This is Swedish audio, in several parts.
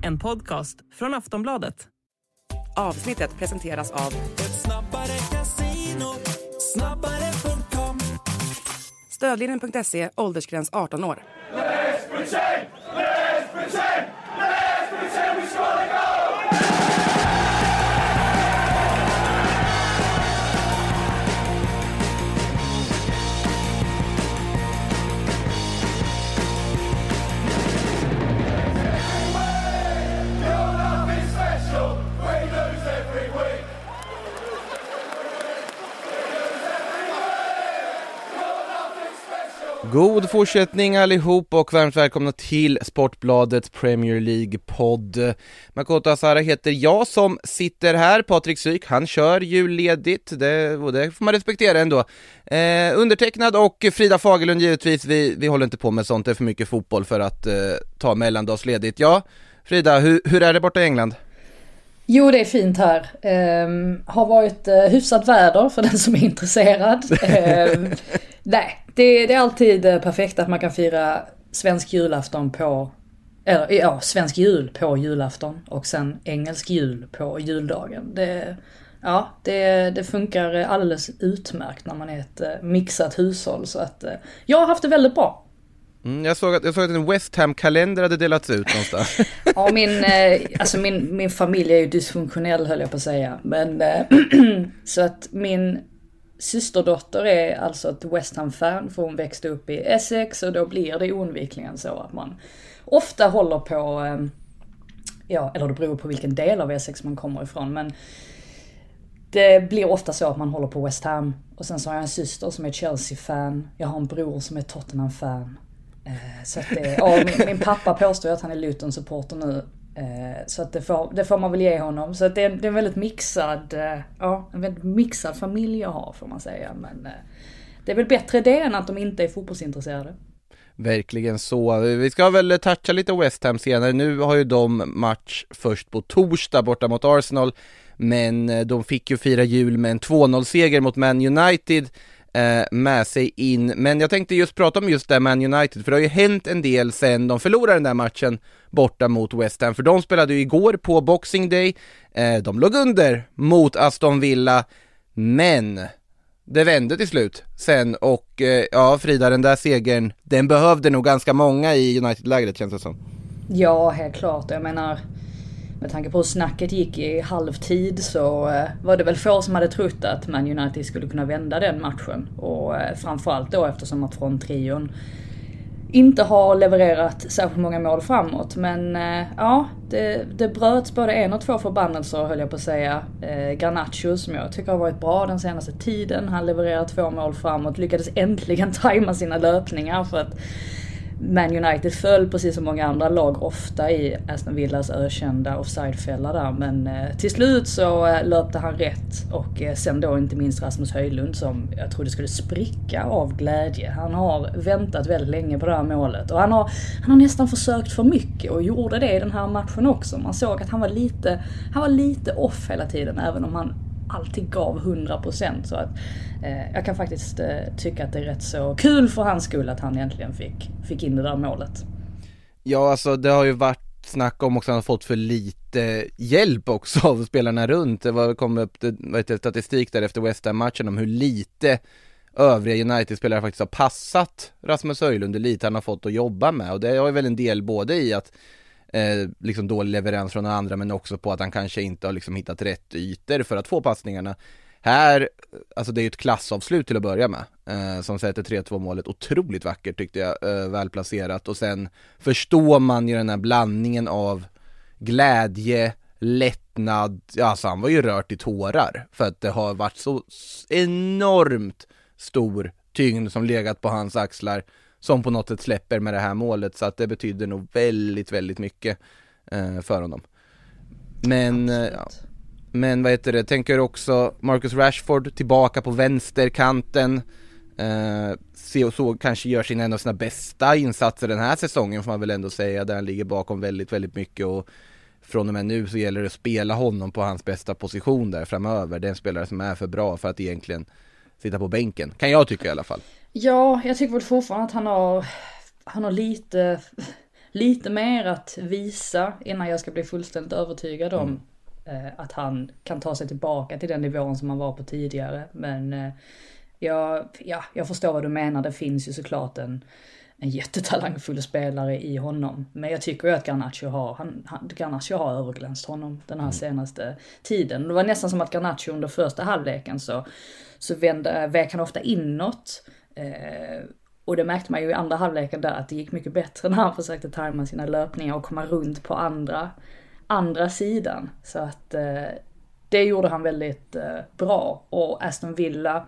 En podcast från Aftonbladet. Avsnittet presenteras av Ett snabbare casino, snabbare.com. Stödlinjen.se, åldersgräns 18 år. God fortsättning allihop och varmt välkomna till Sportbladets Premier League-podd. Makoto Asara heter jag som sitter här. Patrik Syk, han kör julledigt. Det får man respektera ändå. Undertecknad och Frida Fagerlund givetvis. Vi håller inte på med sånt. Det är för mycket fotboll för att ta mellandagsledigt. Ja, Frida, hur är det borta i England? Jo, det är fint här. Har varit hyfsat väder för den som är intresserad. Nej, det är alltid perfekt att man kan fira svensk julafton svensk jul på julafton och sen engelsk jul på juldagen. Det funkar alldeles utmärkt när man är ett mixat hushåll, så att jag har haft det väldigt bra. Jag såg att en West Ham-kalender hade delats ut någonstans. Ja, min familj är ju dysfunktionell, höll jag på att säga. Men så att min systerdotter är alltså ett West Ham-fan, för hon växte upp i Essex, och då blir det oundvikligen så att man ofta håller på, eller det beror på vilken del av Essex man kommer ifrån, men det blir ofta så att man håller på West Ham. Och sen så har jag en syster som är Chelsea-fan, jag har en bror som är Tottenham-fan. Så att min pappa påstår att han är Luton-supporter nu. Så att det får man väl ge honom. Så att det är en väldigt mixad familj jag har, får man säga. Men det är väl bättre det än att de inte är fotbollsintresserade. Verkligen så. Vi ska väl toucha lite West Ham senare. Nu har ju de match först på torsdag borta mot Arsenal. Men de fick ju fira jul med en 2-0-seger mot Man United med sig in. Men jag tänkte just prata om just det Man United, för det har ju hänt en del sen de förlorade den där matchen borta mot West Ham, för de spelade ju igår på Boxing Day. De låg under mot Aston Villa, men det vände till slut sen, och Frida, den där segern, den behövde nog ganska många i United-lägret, känns det som. Ja, helt klart. Jag menar, med tanke på hur snacket gick i halvtid så var det väl få som hade trott att Man United skulle kunna vända den matchen. Och framförallt då eftersom att fronttrion inte har levererat särskilt många mål framåt. Men det bröts både en och två förbannelser, höll jag på att säga. Garnacho, som jag tycker har varit bra den senaste tiden, han levererade 2 mål framåt, lyckades äntligen tajma sina löpningar, för att Man United föll precis som många andra lag ofta i Aston Villas ökända offside-fälla där, men till slut så löpte han rätt, och sen då inte minst Rasmus Højlund, som jag trodde skulle spricka av glädje. Han har väntat väldigt länge på det här målet, och han har nästan försökt för mycket, och gjorde det i den här matchen också. Man såg att han var lite off hela tiden, även om han alltid gav 100%, så att jag kan faktiskt tycka att det är rätt så kul för hans skull att han egentligen fick in det där målet. Ja, alltså det har ju varit snack om också att han har fått för lite hjälp också av spelarna runt. Det kom upp statistik där efter West Ham-matchen om hur lite övriga United-spelare faktiskt har passat Rasmus Højlund lite han har fått att jobba med, och det har ju väl en del både i att liksom dålig leverans från andra, men också på att han kanske inte har liksom hittat rätt ytor för att få passningarna. Här, alltså det är ju ett klassavslut till att börja med, som sätter 3-2 målet. Otroligt vackert tyckte jag, välplacerat. Och sen förstår man ju den här blandningen av glädje, lättnad. Alltså han var ju rört i tårar, för att det har varit så enormt stor tyngd som legat på hans axlar, som på något sätt släpper med det här målet. Så att det betyder nog väldigt, väldigt mycket för honom. Men vad heter det? Tänker också Marcus Rashford tillbaka på vänsterkanten. Så kanske gör en av sina bästa insatser den här säsongen, får man väl ändå säga, där han ligger bakom väldigt, väldigt mycket, och från och med nu så gäller det att spela honom på hans bästa position där framöver. Det är en spelare som är för bra för att egentligen sitta på bänken, kan jag tycka i alla fall. Ja, jag tycker väl fortfarande att han har lite mer att visa innan jag ska bli fullständigt övertygad om att han kan ta sig tillbaka till den nivån som han var på tidigare. Men jag förstår vad du menar. Det finns ju såklart en jättetalangfull spelare i honom. Men jag tycker ju att Garnacho har överglänst honom den här senaste tiden. Det var nästan som att Garnacho under första halvleken så vek han ofta inåt. Och det märkte man ju i andra halvleken där att det gick mycket bättre när han försökte tajma sina löpningar och komma runt på andra sidan. Så att det gjorde han väldigt bra. Och Aston Villa,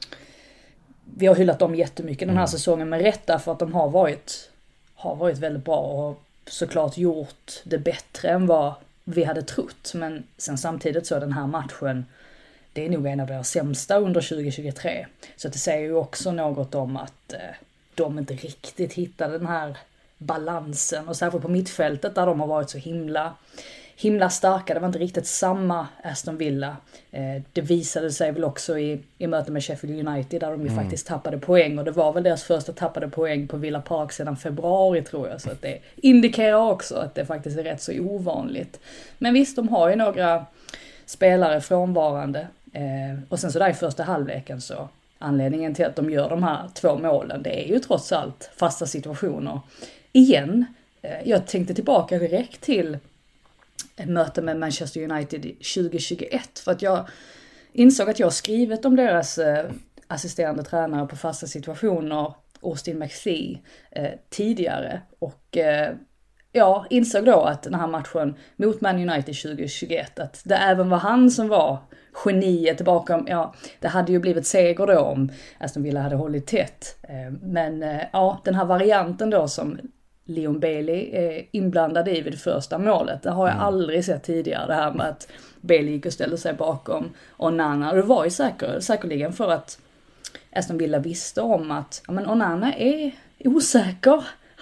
vi har hyllat dem jättemycket den här säsongen med rätta för att de har varit väldigt bra och såklart gjort det bättre än vad vi hade trott. Men sen samtidigt så den här matchen, det är nog en av deras sämsta under 2023. Så det säger ju också något om att de inte riktigt hittade den här balansen. Och särskilt på mittfältet där de har varit så himla starka. Det var inte riktigt samma Aston Villa. Det visade sig väl också i mötet med Sheffield United där de ju faktiskt tappade poäng. Och det var väl deras första tappade poäng på Villa Park sedan februari tror jag. Så att det indikerar också att det faktiskt är rätt så ovanligt. Men visst, de har ju några spelare frånvarande. Och sen så där i första halvleken så anledningen till att de gör de här 2 målen, det är ju trots allt fasta situationer. Igen, jag tänkte tillbaka direkt till ett möte med Manchester United 2021 för att jag insåg att jag skrivit om deras assisterande tränare på fasta situationer, Austin McPhee, tidigare och jag insåg då att den här matchen mot Man United 2021 att det även var han som var geniet bakom, det hade ju blivit seger då om Aston Villa hade hållit tätt. Men den här varianten då som Leon Bailey är inblandad i vid det första målet, det har jag aldrig sett tidigare, det här med att Bailey gick och ställde sig bakom Onana. Det var ju säkerligen för att Aston Villa visste om att Onana är osäker,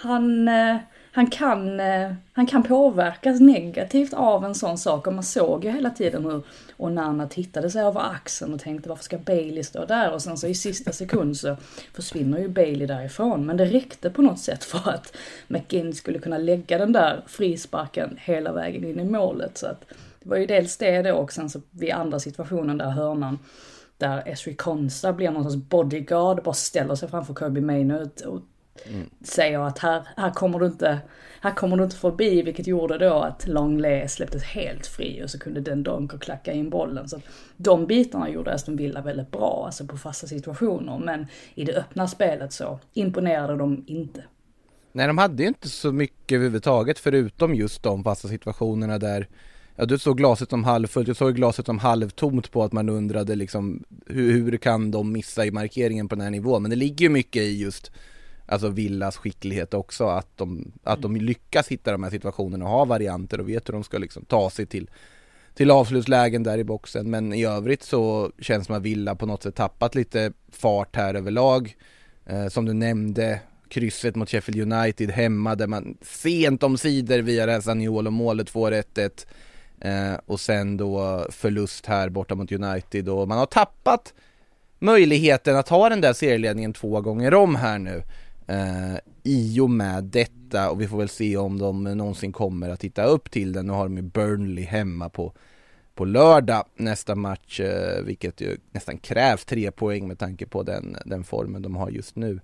han kan påverkas negativt av en sån sak och man såg ju hela tiden hur Onana tittade sig över axeln och tänkte varför ska Bailey stå där och sen så i sista sekund så försvinner ju Bailey därifrån, men det räckte på något sätt för att McGinn skulle kunna lägga den där frisparken hela vägen in i målet, så att det var ju dels det och sen så vid andra situationen där hörnan där Ezri Konsa blir någon sorts bodyguard, bara ställer sig framför Kirby Maynard och säger att här kommer du inte förbi, vilket gjorde då att Longley släpptes helt fri och så kunde den Donker klacka in bollen. Så de bitarna gjorde Aston Villa väldigt bra, alltså på fasta situationer, men i det öppna spelet så imponerade de inte. Nej, de hade ju inte så mycket överhuvudtaget förutom just de fasta situationerna där du såg glaset som halvfullt, jag såg glaset som halvtomt på att man undrade liksom hur kan de missa i markeringen på den här nivån, men det ligger ju mycket i just alltså Villas skicklighet också, att de lyckas hitta de här situationerna och ha varianter och vet hur de ska liksom ta sig till avslutslägen där i boxen. Men i övrigt så känns det som att Villa på något sätt tappat lite fart här överlag. Som du nämnde, krysset mot Sheffield United hemma där man sent om sidor via Rezaniol och målet får 1-1. Och sen då förlust här borta mot United och man har tappat möjligheten att ha den där serieledningen 2 gånger om här nu. I och med detta, och vi får väl se om de någonsin kommer att titta upp till den. Nu har de ju Burnley hemma på lördag nästa match, vilket ju nästan krävs 3 poäng med tanke på den formen de har just nu.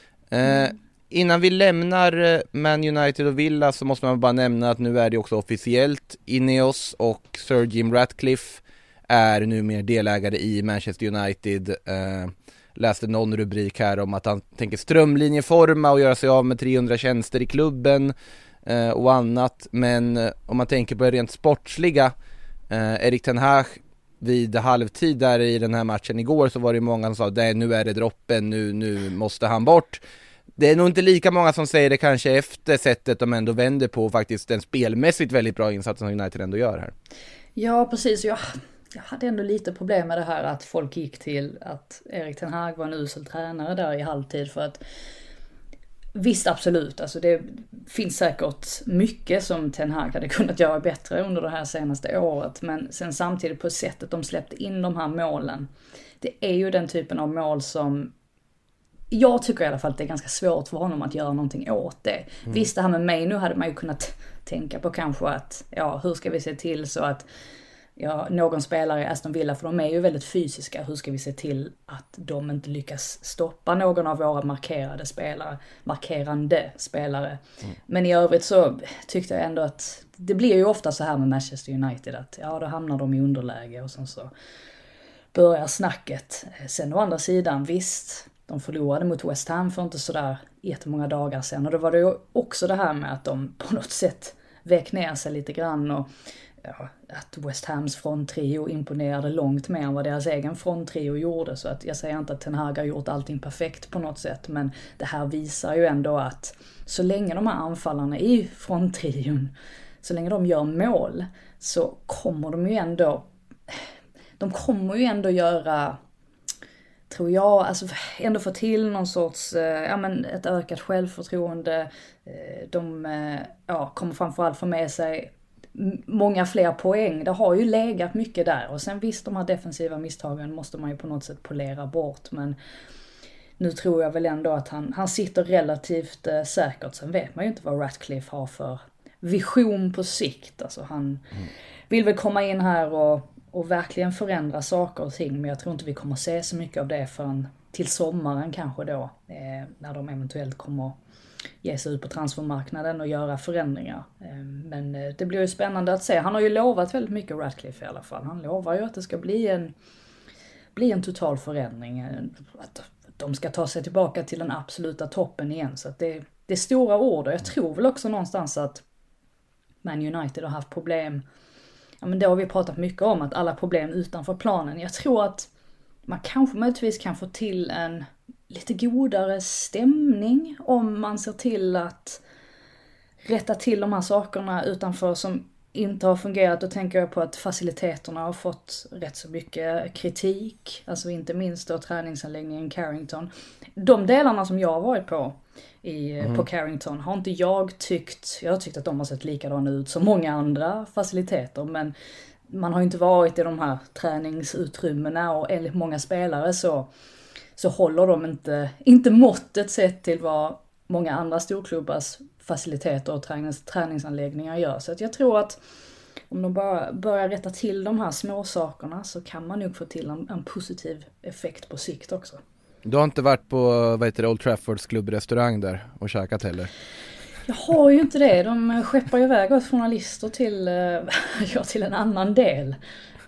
Innan vi lämnar Man United och Villa så måste man bara nämna att nu är det också officiellt. Ineos och Sir Jim Ratcliffe är nu mer delägare i Manchester United. Läste någon rubrik här om att han tänker strömlinjeforma och göra sig av med 300 tjänster i klubben och annat. Men om man tänker på det rent sportsliga, Erik Ten Hag vid halvtid där i den här matchen igår så var det många som sa nu är det droppen, nu måste han bort. Det är nog inte lika många som säger det kanske efter sättet de ändå vänder på faktiskt den spelmässigt väldigt bra insatsen som United ändå gör här. Ja, precis. Jag hade ändå lite problem med det här att folk gick till att Erik Ten Hag var en usel tränare där i halvtid, för att visst, absolut, alltså det finns säkert mycket som Ten Hag hade kunnat göra bättre under det här senaste året, men sen samtidigt på sättet de släppte in de här målen, det är ju den typen av mål som jag tycker i alla fall att det är ganska svårt för honom att göra någonting åt det. Visst, det här med mig nu hade man ju kunnat tänka på kanske att, hur ska vi se till så att någon spelare i Aston Villa, för de är ju väldigt fysiska, hur ska vi se till att de inte lyckas stoppa någon av våra markerande spelare. Men i övrigt så tyckte jag ändå att det blir ju ofta så här med Manchester United att då hamnar de i underläge och sen så börjar snacket. Sen å andra sidan, visst, de förlorade mot West Ham för inte sådär jättemånga dagar sedan, och då var det ju också det här med att de på något sätt väck ner sig lite grann, och att West Hams fronttrio imponerade långt mer än vad deras egen fronttrio gjorde. Så att jag säger inte att Ten Hag har gjort allting perfekt på något sätt, men det här visar ju ändå att så länge de här anfallarna i fronttrion, så länge de gör mål, så kommer de ju ändå göra, tror jag, alltså ändå få till någon sorts, ett ökat självförtroende. De kommer framförallt få med sig många fler poäng. Det har ju legat mycket där, och sen visst, de här defensiva misstagen måste man ju på något sätt polera bort, men nu tror jag väl ändå att han sitter relativt säkert. Sen vet man ju inte vad Ratcliffe har för vision på sikt. Alltså han vill väl komma in här och verkligen förändra saker och ting, men jag tror inte vi kommer se så mycket av det förrän till sommaren kanske då, när de eventuellt kommer ge sig ut på transfermarknaden och göra förändringar. Men det blir ju spännande att se. Han har ju lovat väldigt mycket, Ratcliffe i alla fall. Han lovar ju att det ska bli en total förändring. Att de ska ta sig tillbaka till den absoluta toppen igen. Så att det är stora ord, och jag tror väl också någonstans att Man United har haft problem. Ja, men det har vi pratat mycket om, att alla problem utanför planen. Jag tror att man kanske möjligtvis kan få till en lite godare stämning om man ser till att rätta till de här sakerna utanför som inte har fungerat. Då tänker jag på att faciliteterna har fått rätt så mycket kritik, alltså inte minst då träningsanläggningen Carrington. De delarna som jag har varit på Carrington har inte jag har tyckt att de har sett likadana ut som många andra faciliteter, men man har inte varit i de här träningsutrymmena, och enligt många spelare så håller de inte måttet sett till vad många andra storklubbars faciliteter och träningsanläggningar gör. Så att jag tror att om de bara börjar rätta till de här små sakerna, så kan man nog få till en positiv effekt på sikt också. Du har inte varit på Old Traffords klubbrestaurang där och käkat heller? Jag har ju inte det. De skeppar iväg oss journalister till en annan del.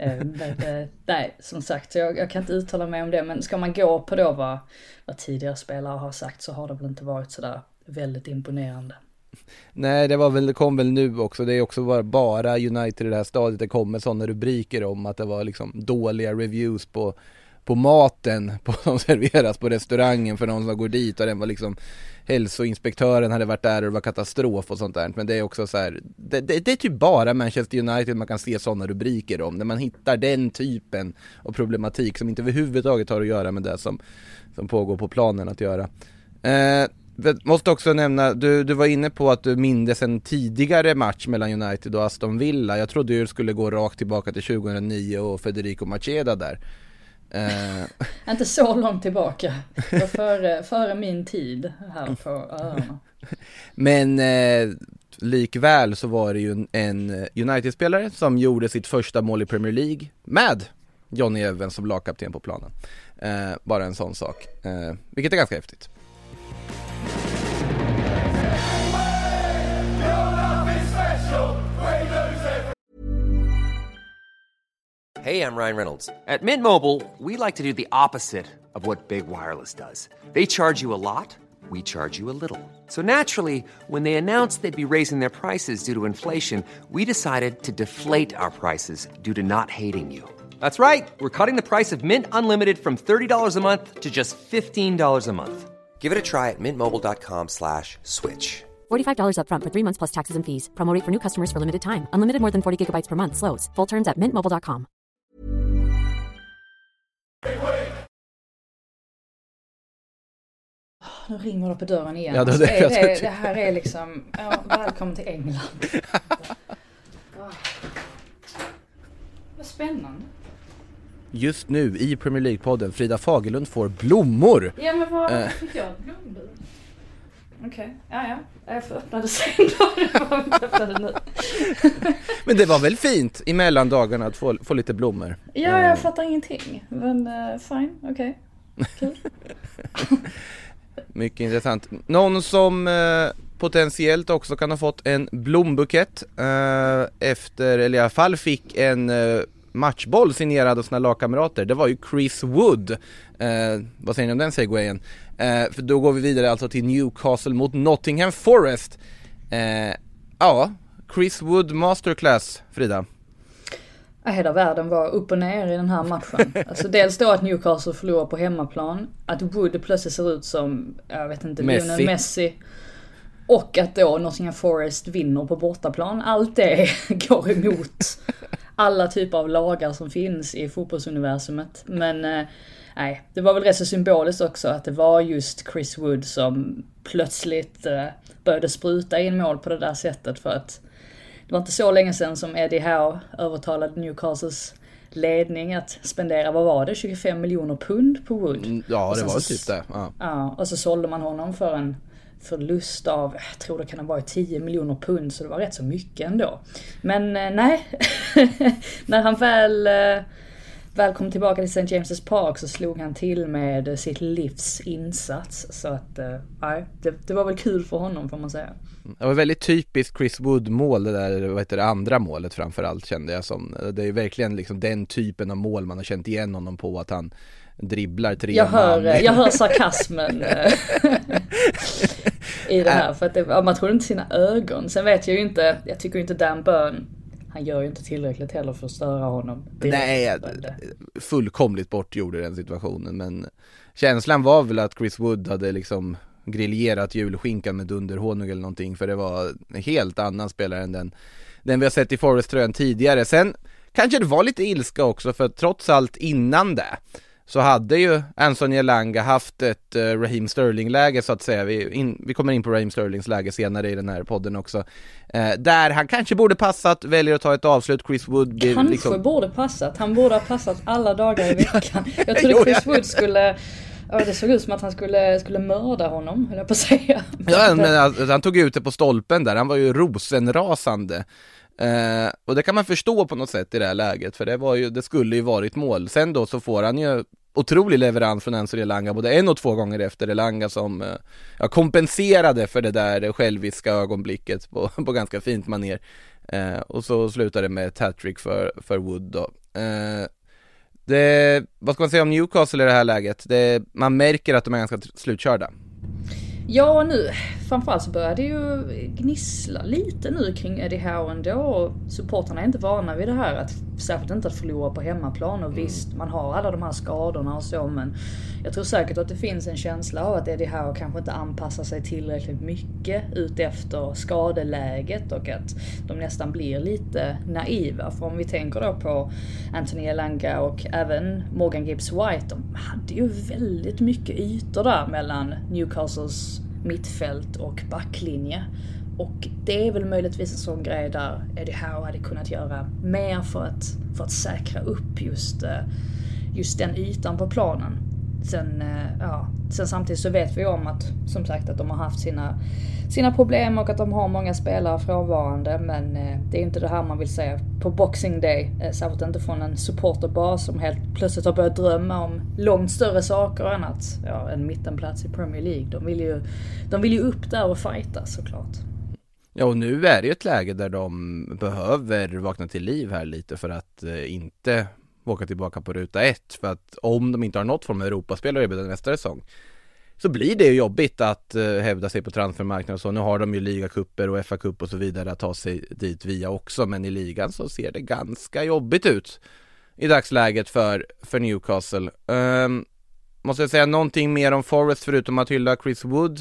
Nej, som sagt, jag kan inte uttala mig om det. Men ska man gå på då vad tidigare spelare har sagt, så har det väl inte varit sådär väldigt imponerande. Nej, det kom väl nu också. Det är också bara United i det här stadiet. Det kommer sådana rubriker om att det var liksom dåliga reviews på maten som serveras på restaurangen för någon som går dit, och den var liksom, hälsoinspektören hade varit där och det var katastrof och sånt där. Men det är också så här, det är typ bara Manchester United man kan se sådana rubriker om, när man hittar den typen av problematik som inte överhuvudtaget har att göra med det som pågår på planen att göra. Måste också nämna, du var inne på att du mindes en tidigare match mellan United och Aston Villa. Jag trodde du skulle gå rakt tillbaka till 2009 och Federico Macheda där. Inte så långt tillbaka. Det var före min tid här på öarna. Men likväl så var det ju en United-spelare som gjorde sitt första mål i Premier League med Johnny Evans som lagkapten på planen. Bara en sån sak. Vilket är ganska häftigt. Hey, I'm Ryan Reynolds. At Mint Mobile, we like to do the opposite of what Big Wireless does. They charge you a lot, we charge you a little. So naturally, when they announced they'd be raising their prices due to inflation, we decided to deflate our prices due to not hating you. That's right. We're cutting the price of Mint Unlimited from $30 a month to just $15 a month. Give it a try at mintmobile.com/switch. $45 up front for 3 months plus taxes and fees. Promo rate for new customers for limited time. Unlimited more than 40 gigabytes per month. Slows full terms at mintmobile.com. Nu ringer det på dörren igen. Ja, det här är liksom, välkommen till England. Vad spännande. just nu i Premier League-podden. Frida Fagerlund får blommor. Ja, men vad fick jag? Blombud? Okej, ja. Jag får öppna det sen då. Jag får inte öppna det nu. Men det var väl fint i mellandagarna att få lite blommor. Ja, jag fattar ingenting. Men fine, okej. Kul. Mycket intressant. Någon som potentiellt också kan ha fått en blombukett eller i alla fall fick en matchboll signerad av sina lagkamrater. Det var ju Chris Wood. Vad säger ni om den segwayen? För då går vi vidare alltså till Newcastle mot Nottingham Forest. Ja, Chris Wood masterclass, Frida. Hela världen var upp och ner i den här matchen. Alltså dels då att Newcastle förlorar på hemmaplan, att Wood plötsligt ser ut som, jag vet inte, Lionel Messi. Och att då Nottingham Forest vinner på bortaplan. Allt det går emot alla typer av lagar som finns i fotbollsuniversumet. Men nej, det var väl rätt så symboliskt också att det var just Chris Wood som plötsligt började spruta in mål på det där sättet. För att det var inte så länge sedan som Eddie Howe övertalade Newcastles ledning att spendera, vad var det, 25 miljoner pund på Wood. Ja, det var typ det. Ja, och så sålde man honom för en förlust av, jag tror det kan ha varit 10 miljoner pund, så det var rätt så mycket ändå. Men nej, när han väl kom tillbaka till St. James's Park så slog han till med sitt livs insats. Så att, nej, det var väl kul för honom, får man säga. Det var väldigt typiskt Chris Wood-mål, det där, det andra målet framförallt kände jag som. Det är verkligen liksom den typen av mål man har känt igen honom på, att han dribblar 3 jag hör sarkasmen i det här, för att man tror inte sina ögon. Sen vet jag ju inte, jag tycker inte Dan Burn, han gör ju inte tillräckligt heller för att störa honom. Nej, fullkomligt bortgjord i den situationen, men känslan var väl att Chris Wood hade liksom griljerat julskinkan med dunderhonung eller någonting, för det var en helt annan spelare än den vi har sett i Forest-tröjan tidigare. Sen kanske det var lite ilska också, för trots allt innan det så hade ju Anthony Elanga haft ett Raheem Sterling-läge så att säga. Vi kommer in på Raheem Sterlings läge senare i den här podden också. Där han kanske borde passat, väljer att ta ett avslut. Chris Wood kanske borde passat. Han borde ha passat alla dagar i veckan. Jag trodde Chris Wood skulle... Ja, det såg ut som att han skulle mörda honom, höll jag på att säga. Ja, men han tog ut det på stolpen där. Han var ju rosenrasande. Och det kan man förstå på något sätt i det här läget, för det skulle ju varit mål. Sen då så får han ju otrolig leverans från Anthony Elanga både 1 och 2 gånger efter. Elanga som kompenserade för det där själviska ögonblicket på ganska fint maner. Och så slutade det med ett hattrick för Wood då. Vad ska man säga om Newcastle i det här läget? Man märker att de är ganska slutkörda. Ja, nu framförallt så börjar det ju gnissla lite nu kring Eddie Howe ändå, och supporterna är inte vana vid det här, att särskilt inte att förlora på hemmaplan. Och visst, man har alla de här skadorna och så, men jag tror säkert att det finns en känsla av att Eddie Howe kanske inte anpassar sig tillräckligt mycket ut efter skadeläget, och att de nästan blir lite naiva. För om vi tänker då på Anthony Elanga och även Morgan Gibbs-White, de hade ju väldigt mycket ytor där mellan Newcastles mittfält och backlinje. Och det är väl möjligtvis en sån grej där Eddie Howe hade kunnat göra mer för att säkra upp just den ytan på planen. Sen samtidigt så vet vi om att, som sagt, att de har haft sina problem och att de har många spelare frånvarande, men det är inte det här man vill säga på Boxing Day, särskilt inte från en supporterbas som helt plötsligt har börjat drömma om långt större saker än en mittenplats i Premier League. De vill ju upp där och fighta, såklart. Ja, och nu är det ju ett läge där de behöver vakna till liv här lite för att inte åka tillbaka på ruta 1, för att om de inte har något form av Europaspelare i nästa säsong så blir det ju jobbigt att hävda sig på transfermarknaden och så. Nu har de ju ligacuper och FA-cup och så vidare att ta sig dit via också, men i ligan så ser det ganska jobbigt ut i dagsläget för Newcastle. Måste jag säga någonting mer om Forest förutom att hylla Chris Wood?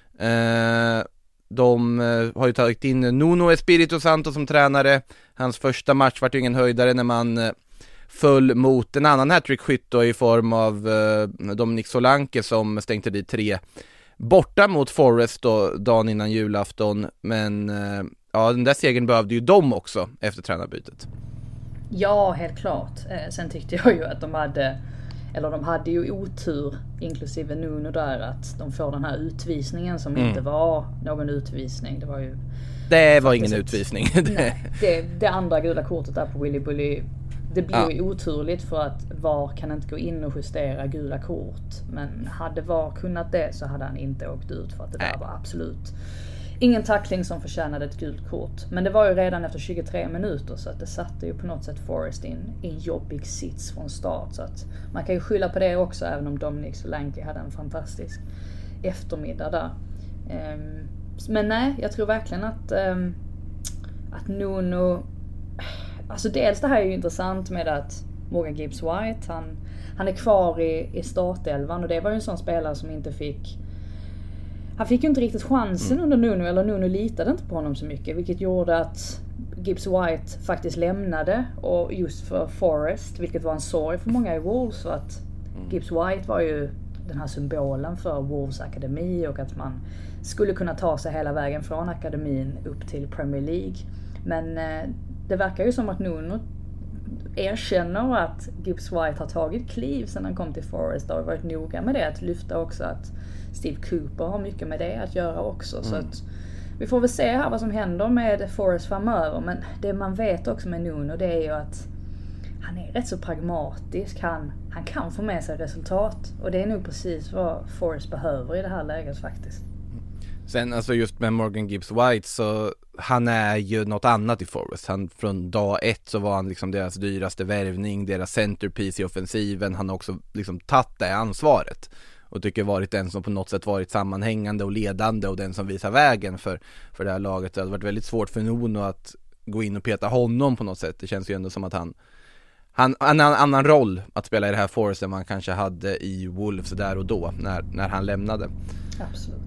De har ju tagit in Nuno Espirito Santo som tränare. Hans första match var ju ingen höjdare när man föll mot en annan hattrick-skytt då, i form av Dominic Solanke som stängde dit 3 borta mot Forest då, dagen innan julafton. Men den där segern behövde ju de också efter tränarbytet. Ja, helt klart. Sen tyckte jag ju att de hade ju otur, inklusive Nuno där, att de får den här utvisningen som inte var någon utvisning. Det var ingen utvisning. Nej, det andra gula kortet där på Willy Bully, det blir ju oturligt för att VAR kan inte gå in och justera gula kort. Men hade VAR kunnat det så hade han inte åkt ut, för att det där var absolut ingen tackling som förtjänade ett gult kort. Men det var ju redan efter 23 minuter, så att det satte ju på något sätt Forest in i en jobbig sits från start. Så att man kan ju skylla på det också, även om Dominic Solanke hade en fantastisk eftermiddag där. Men nej, jag tror verkligen att Nuno... Alltså dels det här är ju intressant med att Morgan Gibbs-White, han är kvar i startelvan, och det var ju en sån spelare som inte fick... Han fick ju inte riktigt chansen under Nuno, eller Nuno litade inte på honom så mycket, vilket gjorde att Gibbs-White faktiskt lämnade, och just för Forest, vilket var en sorg för många i Wolves, för att Gibbs-White var ju den här symbolen för Wolves akademi, och att man skulle kunna ta sig hela vägen från akademin upp till Premier League. Men det verkar ju som att Nuno erkänner att Gibbs-White har tagit kliv sedan han kom till Forest, och har varit noga med det, att lyfta också att Steve Cooper har mycket med det att göra också. Så att vi får väl se här vad som händer med Forest framöver. Men det man vet också med Nuno, det är ju att han är rätt så pragmatisk. Han kan få med sig resultat, och det är nog precis vad Forest behöver i det här läget faktiskt. Sen alltså just med Morgan Gibbs-White, så han är ju något annat i Forest. Han, från dag ett så var han liksom deras dyraste värvning, deras centerpiece i offensiven. Han har också liksom tagit det ansvaret, och tycker varit den som på något sätt varit sammanhängande och ledande, och den som visar vägen för det här laget. Det hade varit väldigt svårt för Nuno att gå in och peta honom på något sätt. Det känns ju ändå som att han har en annan roll att spela i det här Forest än man kanske hade i Wolves där och då när han lämnade. Absolut.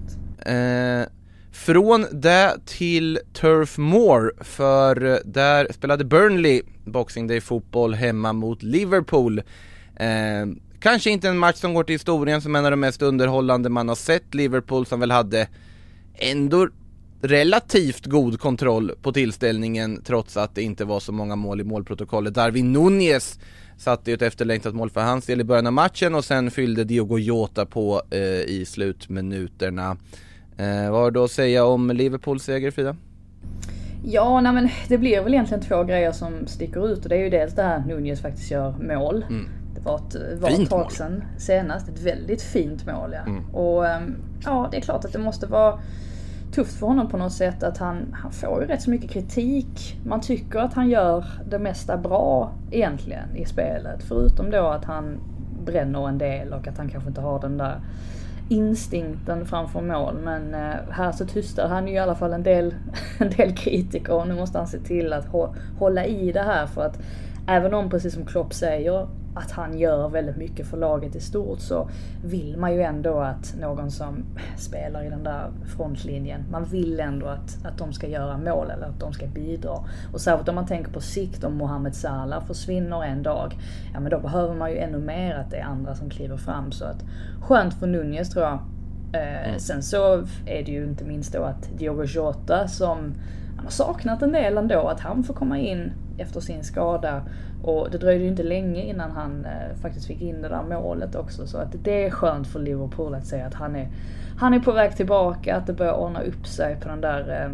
Från det till Turf Moor, för där spelade Burnley Boxing Day fotboll hemma mot Liverpool. Kanske inte en match som går till historien som en av de mest underhållande man har sett. Liverpool som väl hade ändå relativt god kontroll på tillställningen, trots att det inte var så många mål i målprotokollet. Darwin Núñez satte ju ett efterlängtat mål för hans del i början av matchen, och sen fyllde Diogo Jota på i slutminuterna. Vad har du att säga om Liverpools seger, Frida? Ja, nej, men det blir väl egentligen två grejer som sticker ut, och det är ju dels det här Núñez faktiskt gör mål. Det var ett tag sedan senast, ett väldigt fint mål, ja. Och ja, det är klart att det måste vara tufft för honom på något sätt, att han får ju rätt så mycket kritik. Man tycker att han gör det mesta bra egentligen i spelet, förutom då att han bränner en del och att han kanske inte har den där instinkten framför mål. Men här så tystar han ju i alla fall en del kritiker, och nu måste han se till att hålla i det här, för att även om, precis som Klopp säger, att han gör väldigt mycket för laget i stort, så vill man ju ändå att någon som spelar i den där frontlinjen, man vill ändå att de ska göra mål, eller att de ska bidra. Och särskilt om man tänker på sikt, om Mohamed Salah försvinner en dag, ja, men då behöver man ju ännu mer att det är andra som kliver fram. Så att skönt för Núñez, tror jag. Sen så är det ju inte minst då att Diogo Jota, som han har saknat en del ändå, att han får komma in efter sin skada, och det dröjde ju inte länge innan han faktiskt fick in det där målet också. Så att det är skönt för Liverpool att säga att han är på väg tillbaka, att det börjar ordna upp sig på den där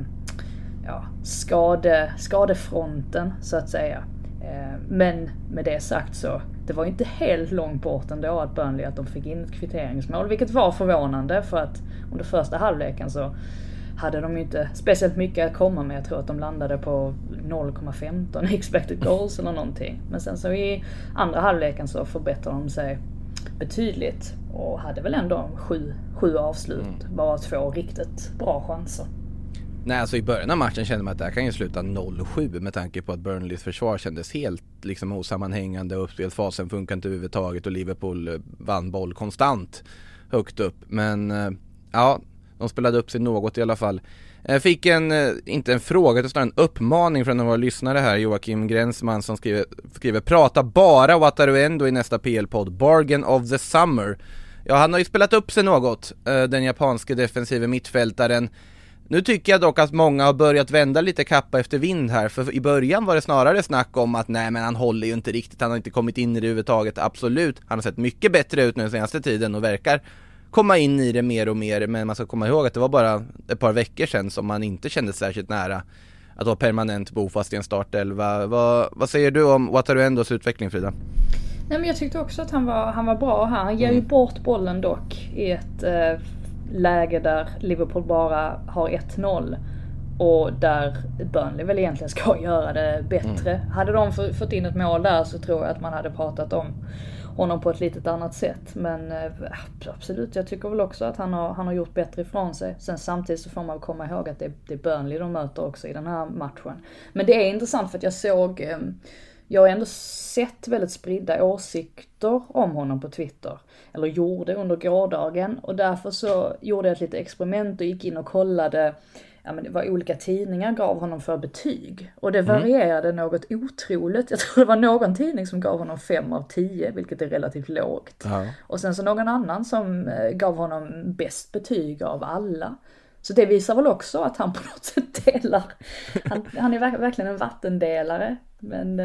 skadefronten så att säga. Men med det sagt, så det var inte helt långt bort ändå att Burnley, att de fick in ett kvitteringsmål, vilket var förvånande, för att under första halvleken så hade de ju inte speciellt mycket att komma med. Jag tror att de landade på 0,15 expected goals eller någonting. Men sen så i andra halvleken så förbättrade de sig betydligt, och hade väl ändå 7 avslut, bara 2 riktigt bra chanser. Nej, alltså i början av matchen kände man att det här kan ju sluta 0-7, med tanke på att Burnleys försvar kändes helt liksom osammanhängande, och uppspelsfasen funkar inte överhuvudtaget, och Liverpool vann boll konstant högt upp. Men ja, de spelade upp sig något i alla fall. Jag fick inte en fråga, utan en uppmaning från en av våra lyssnare här, Joakim Gränsman, som skriver prata bara Wataruendo i nästa PL-podd, Bargain of the Summer. Ja, han har ju spelat upp sig något, den japanske defensive mittfältaren. Nu tycker jag dock att många har börjat vända lite kappa efter vind här, för i början var det snarare snack om att nej men han håller ju inte riktigt, han har inte kommit in i det överhuvudtaget. Absolut, han har sett mycket bättre ut nu den senaste tiden och verkar komma in i det mer och mer, men man ska komma ihåg att det var bara ett par veckor sedan som man inte kände särskilt nära att vara permanent bofast i en startelva. Vad säger du om Wataruendos utveckling, Frida? Nej, men jag tyckte också att han var bra här. Han ger ju bort bollen dock i ett läge där Liverpool bara har 1-0 och där Burnley väl egentligen ska göra det bättre. Hade de fått in ett mål där så tror jag att man hade pratat om honom på ett litet annat sätt. Men absolut, jag tycker väl också att han har gjort bättre ifrån sig. Sen samtidigt så får man komma ihåg att det är Burnley de möter också i den här matchen. Men det är intressant för att jag har ändå sett väldigt spridda åsikter om honom på Twitter. Eller gjorde under gårdagen. Och därför så gjorde jag ett litet experiment och gick in och kollade vad olika tidningar gav honom för betyg. Och det varierade något otroligt. Jag tror det var någon tidning som gav honom 5 av 10, vilket är relativt lågt. Ja. Och sen så någon annan som gav honom bäst betyg av alla. Så det visar väl också att han på något sätt delar. Han är verkligen en vattendelare. Men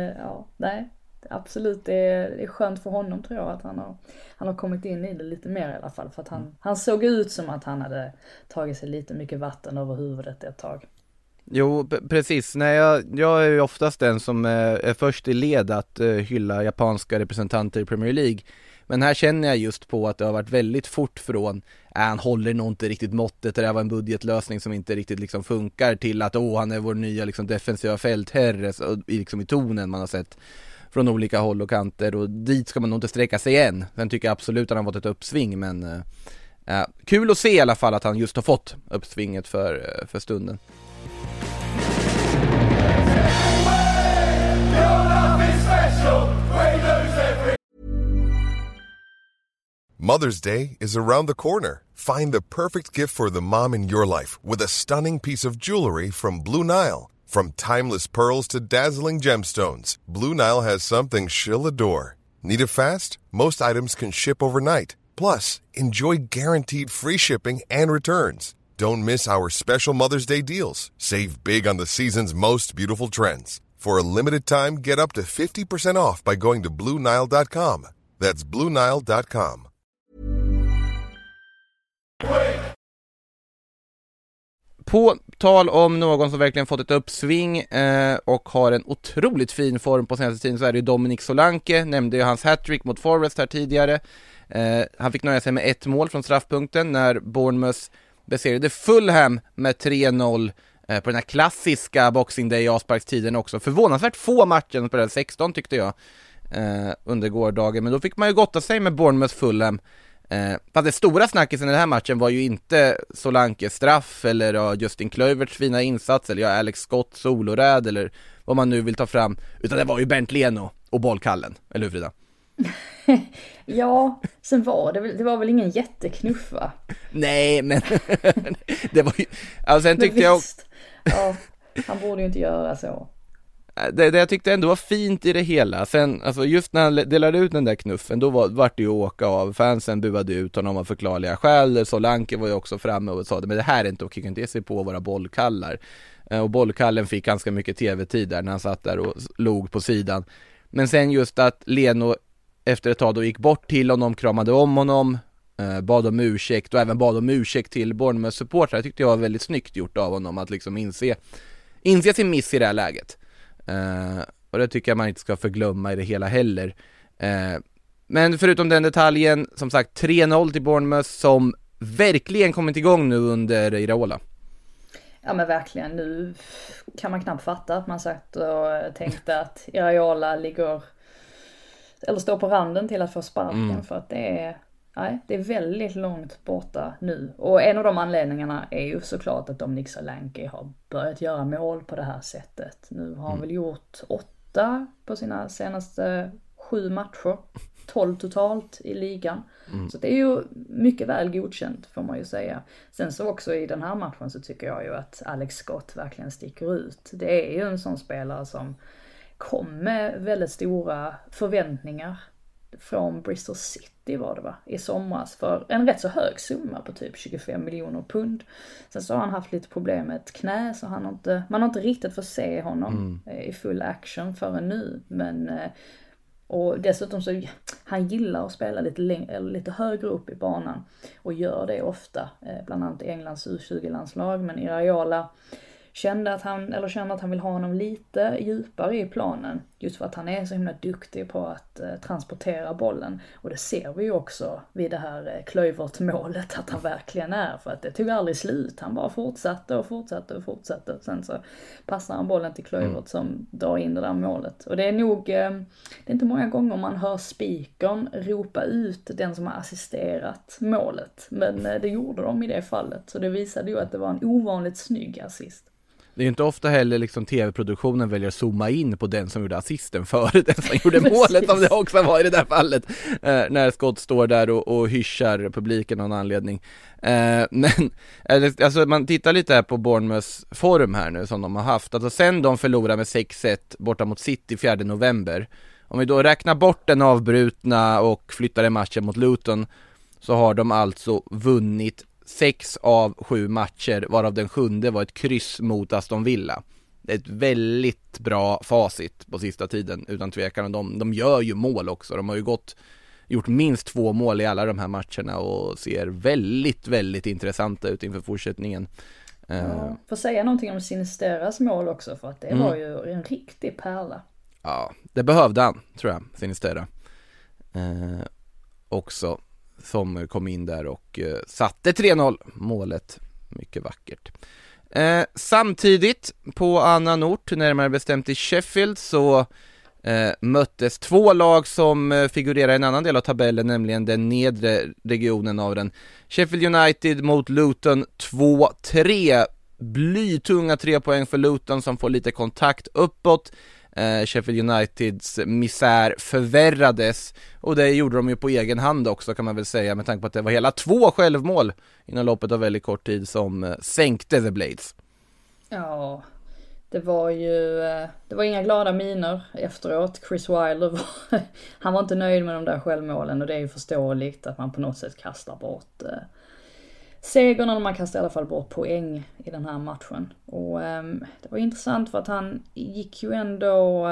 absolut, det är skönt för honom tror jag att han har kommit in i det lite mer i alla fall. För att han såg ut som att han hade tagit sig lite mycket vatten över huvudet ett tag. Jo, precis. Nej, jag är ju oftast den som är först i led att hylla japanska representanter i Premier League. Men här känner jag just på att det har varit väldigt fort från han håller nog inte riktigt måttet, det där var en budgetlösning som inte riktigt liksom funkar, till att han är vår nya liksom defensiva fältherre liksom i tonen man har sett från olika håll och kanter, och dit ska man nog inte sträcka sig än. Sen tycker jag absolut att han har fått ett uppsving, men kul att se i alla fall att han just har fått uppsvinget för stunden. Mother's Day is around the corner. Find the perfect gift for the mom in your life with a stunning piece of jewelry from Blue Nile. From timeless pearls to dazzling gemstones, Blue Nile has something she'll adore. Need it fast? Most items can ship overnight. Plus, enjoy guaranteed free shipping and returns. Don't miss our special Mother's Day deals. Save big on the season's most beautiful trends. For a limited time, get up to 50% off by going to BlueNile.com. That's BlueNile.com. På tal om någon som verkligen fått ett uppsving och har en otroligt fin form på senaste tiden, så är det ju Dominic Solanke. Nämnde ju hans hattrick mot Forest här tidigare. Han fick nöja sig med 1 mål från straffpunkten när Bournemouth besegrade Fulham med 3-0 på den här klassiska Boxing Day avsparkstiden också. Förvånansvärt få matcher på den 16 tyckte jag under gårdagen, men då fick man ju gotta sig med Bournemouth Fulham. Fast det stora snackisen i den här matchen var ju inte Solankes straff eller Justin Kluiverts fina insats eller Alex Scott soloräd eller vad man nu vill ta fram, utan det var ju Bernd Leno och bollkallen, eller hur Frida? Ja, sen var det var väl ingen jätteknuff, va? Nej, men det var ju, alltså sen tyckte jag ja, han borde ju inte göra så. Det jag tyckte ändå var fint i det hela. Sen, alltså just när han delade ut den där knuffen, då vart det ju åka av. Fansen buade ut honom av förklarliga skäl. Solanke var ju också framme och sa men det här är inte okej, kan inte se på våra bollkallar. Och bollkallen fick ganska mycket tv-tid där när han satt där och log på sidan. Men sen just att Leno efter ett tag då gick bort till honom, kramade om honom, bad om ursäkt och även bad om ursäkt till Bournemouth supportrar. Jag tyckte det var väldigt snyggt gjort av honom att liksom inse sin miss i det här läget. Och det tycker jag man inte ska förglömma i det hela heller. Men förutom den detaljen, som sagt 3-0 till Bournemouth som verkligen kommit igång nu under Iraola. Ja men verkligen, nu kan man knappt fatta att man sagt och tänkte att Iraola står på randen till att få sparken för att det är väldigt långt borta nu. Och en av de anledningarna är ju såklart att Dominic Solanke har börjat göra mål på det här sättet. Nu har han väl gjort 8 på sina senaste 7 matcher. 12 totalt i ligan. Så det är ju mycket väl godkänt får man ju säga. Sen så också i den här matchen så tycker jag ju att Alex Scott verkligen sticker ut. Det är ju en sån spelare som kom med väldigt stora förväntningar från Bristol City var det va, i somras för en rätt så hög summa på typ 25 miljoner pund. Sen så har han haft lite problem med ett knä så man har inte riktigt fått se honom i full action förrän nu. Men, och dessutom så han gillar att spela lite högre upp i banan och gör det ofta, bland annat i Englands U20-landslag, men Iraola känner att han vill ha honom lite djupare i planen. Just för att han är så himla duktig på att transportera bollen. Och det ser vi ju också vid det här Kluivert-målet att han verkligen är. För att det tog aldrig slut. Han bara fortsatte. Sen så passar han bollen till Kluivert som drar in det där målet. Och det är nog, det är inte många gånger man hör speakern ropa ut den som har assisterat målet. Men det gjorde de i det fallet. Så det visade ju att det var en ovanligt snygg assist. Det är ju inte ofta heller liksom tv-produktionen väljer att zooma in på den som gjorde assisten före den som gjorde målet, som det också var i det där fallet. När Scott står där och hyschar publiken av någon anledning. Men alltså man tittar lite här på Bournemouths form här nu som de har haft. Alltså sen de förlorade med 6-1 borta mot City 4 november. Om vi då räknar bort den avbrutna och flyttar en matchen mot Luton, så har de alltså vunnit 6 av 7 matcher, varav den 7:e var ett kryss mot Aston Villa. Det är ett väldigt bra facit på sista tiden, utan tvekan. De gör ju mål också. De har ju gjort minst 2 mål i alla de här matcherna och ser väldigt, väldigt intressanta ut inför fortsättningen. Ja, får säga någonting om Sinisteras mål också, för att det var ju en riktig pärla. Ja, det behövde han, tror jag, Sinistera. Också. Som kom in där och satte 3-0 målet. Mycket vackert. Samtidigt på annan ort, närmare bestämt i Sheffield, så möttes 2 lag som figurerar i en annan del av tabellen, nämligen den nedre regionen av den. Sheffield United mot Luton 2-3. Blytunga 3 poäng för Luton som får lite kontakt uppåt. Sheffield Uniteds misär förvärrades, och det gjorde de ju på egen hand också, kan man väl säga, med tanke på att det var hela 2 självmål inom loppet av väldigt kort tid som sänkte The Blades. Ja, det var inga glada miner efteråt. Chris Wilder han var inte nöjd med de där självmålen, och det är ju förståeligt att man på något sätt kastar bort segern, eller man kastar i alla fall bort poäng i den här matchen. Och det var intressant för att han gick ju ändå,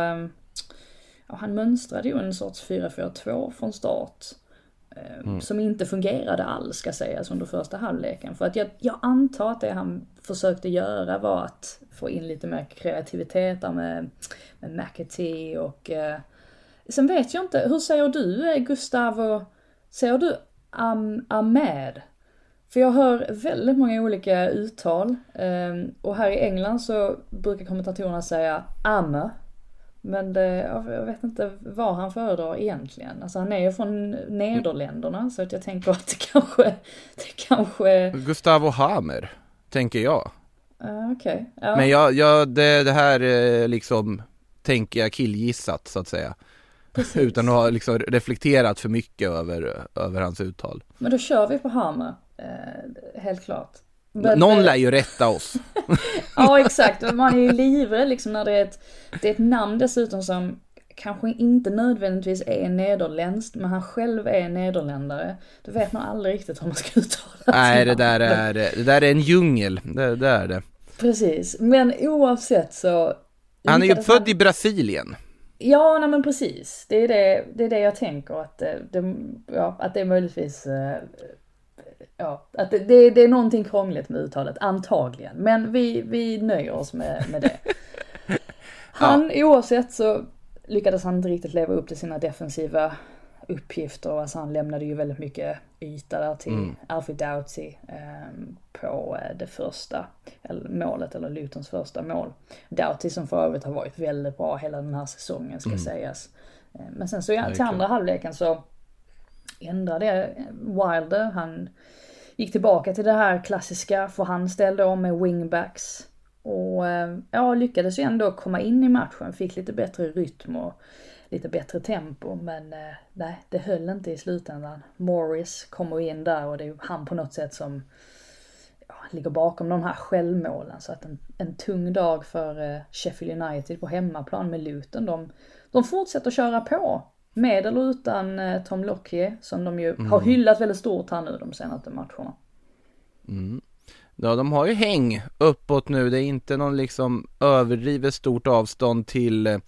han mönstrade ju en sorts 4-4-2 från start. Som inte fungerade alls, ska sägas, under första halvleken. För att jag antar att det han försökte göra var att få in lite mer kreativitet där med McAtee och sen vet jag inte, hur säger du Gustavo? Säger du Ahmed? För jag hör väldigt många olika uttal. Och här i England så brukar kommentatorerna säga Amme. Men jag vet inte vad han föredrar egentligen. Alltså han är ju från Nederländerna, så att jag tänker att det kanske... Gustavo Hamer, tänker jag. Okej. Ja. Men det här liksom tänker jag killgissat, så att säga. Precis. Utan att ha liksom reflekterat för mycket över hans uttal. Men då kör vi på Hamer. Helt klart. Någon lär ju rätta oss. Ja, exakt. Man är ju livrädd liksom när det är ett namn dessutom som kanske inte nödvändigtvis är nederländskt, men han själv är nederländare. Då vet man aldrig riktigt hur man ska uttala. Nej, det där är en djungel. Det är det. Precis. Men oavsett så... Han är ju född i Brasilien. Ja, nej, men precis. Det är det jag tänker. Att det är möjligtvis... Ja, att det är någonting krångligt med uttalet, antagligen. Men vi nöjer oss med det. Oavsett så lyckades han inte riktigt leva upp till sina defensiva uppgifter. Alltså han lämnade ju väldigt mycket yta där till Alfie Doughty på det första målet, eller Lutons första mål. Doughty som för övrigt har varit väldigt bra hela den här säsongen, ska sägas. Men sen så till andra halvleken så ändrade Wilder. Han gick tillbaka till det här klassiska, för han ställde om med wingbacks. Och lyckades ju ändå komma in i matchen. Fick lite bättre rytm och lite bättre tempo. Men nej, det höll inte i slutändan. Morris kommer in där, och det är han på något sätt som ligger bakom de här självmålen. Så att en tung dag för Sheffield United på hemmaplan med Luton. De fortsätter köra på. med eller utan Tom Lockyer, som de ju har hyllat väldigt stort här nu de senaste matcherna. Ja, de har ju häng uppåt nu. Det är inte någon liksom överdrivet stort avstånd till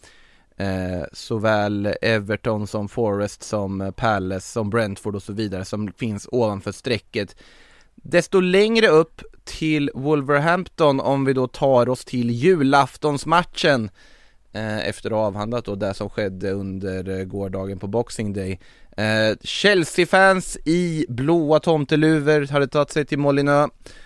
såväl Everton som Forest som Palace som Brentford och så vidare som finns ovanför strecket. Desto längre upp till Wolverhampton, om vi då tar oss till julaftonsmatchen efter att ha avhandlat då det som skedde under gårdagen på Boxing Day. Chelsea-fans i blåa tomteluvor hade tagit sig till Molineux.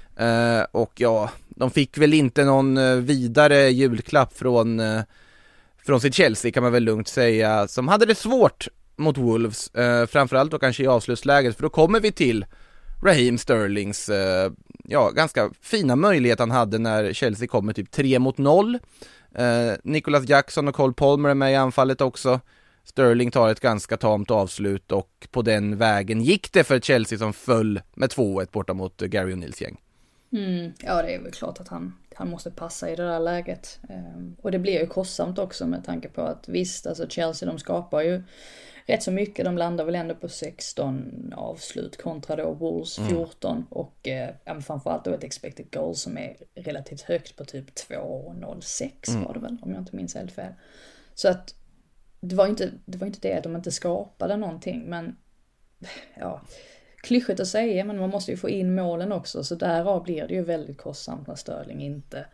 Och ja, de fick väl inte någon vidare julklapp från sitt Chelsea, kan man väl lugnt säga, som hade det svårt mot Wolves, framförallt då kanske i avslutsläget, för då kommer vi till Raheem Sterlings ganska fina möjlighet han hade när Chelsea kommer typ 3-0. Nicholas Jackson och Cole Palmer är med i anfallet också. Sterling tar ett ganska tamt avslut och på den vägen gick det för Chelsea som föll med 2-1 borta mot Gary O'Neills gäng. Ja, det är väl klart att han måste passa i det där läget. Och det blir ju kostsamt också med tanke på att visst, alltså Chelsea, de skapar ju rätt så mycket. De landar väl ändå på 16 avslut kontra då Wolves 14 och framförallt då ett expected goal som är relativt högt på typ 2,06 var det väl, om jag inte minns helt fel. Så att det var inte det att de inte skapade någonting, men ja, klyschigt att säga, men man måste ju få in målen också, så därav blir det ju väldigt kostsamt när Sterling inte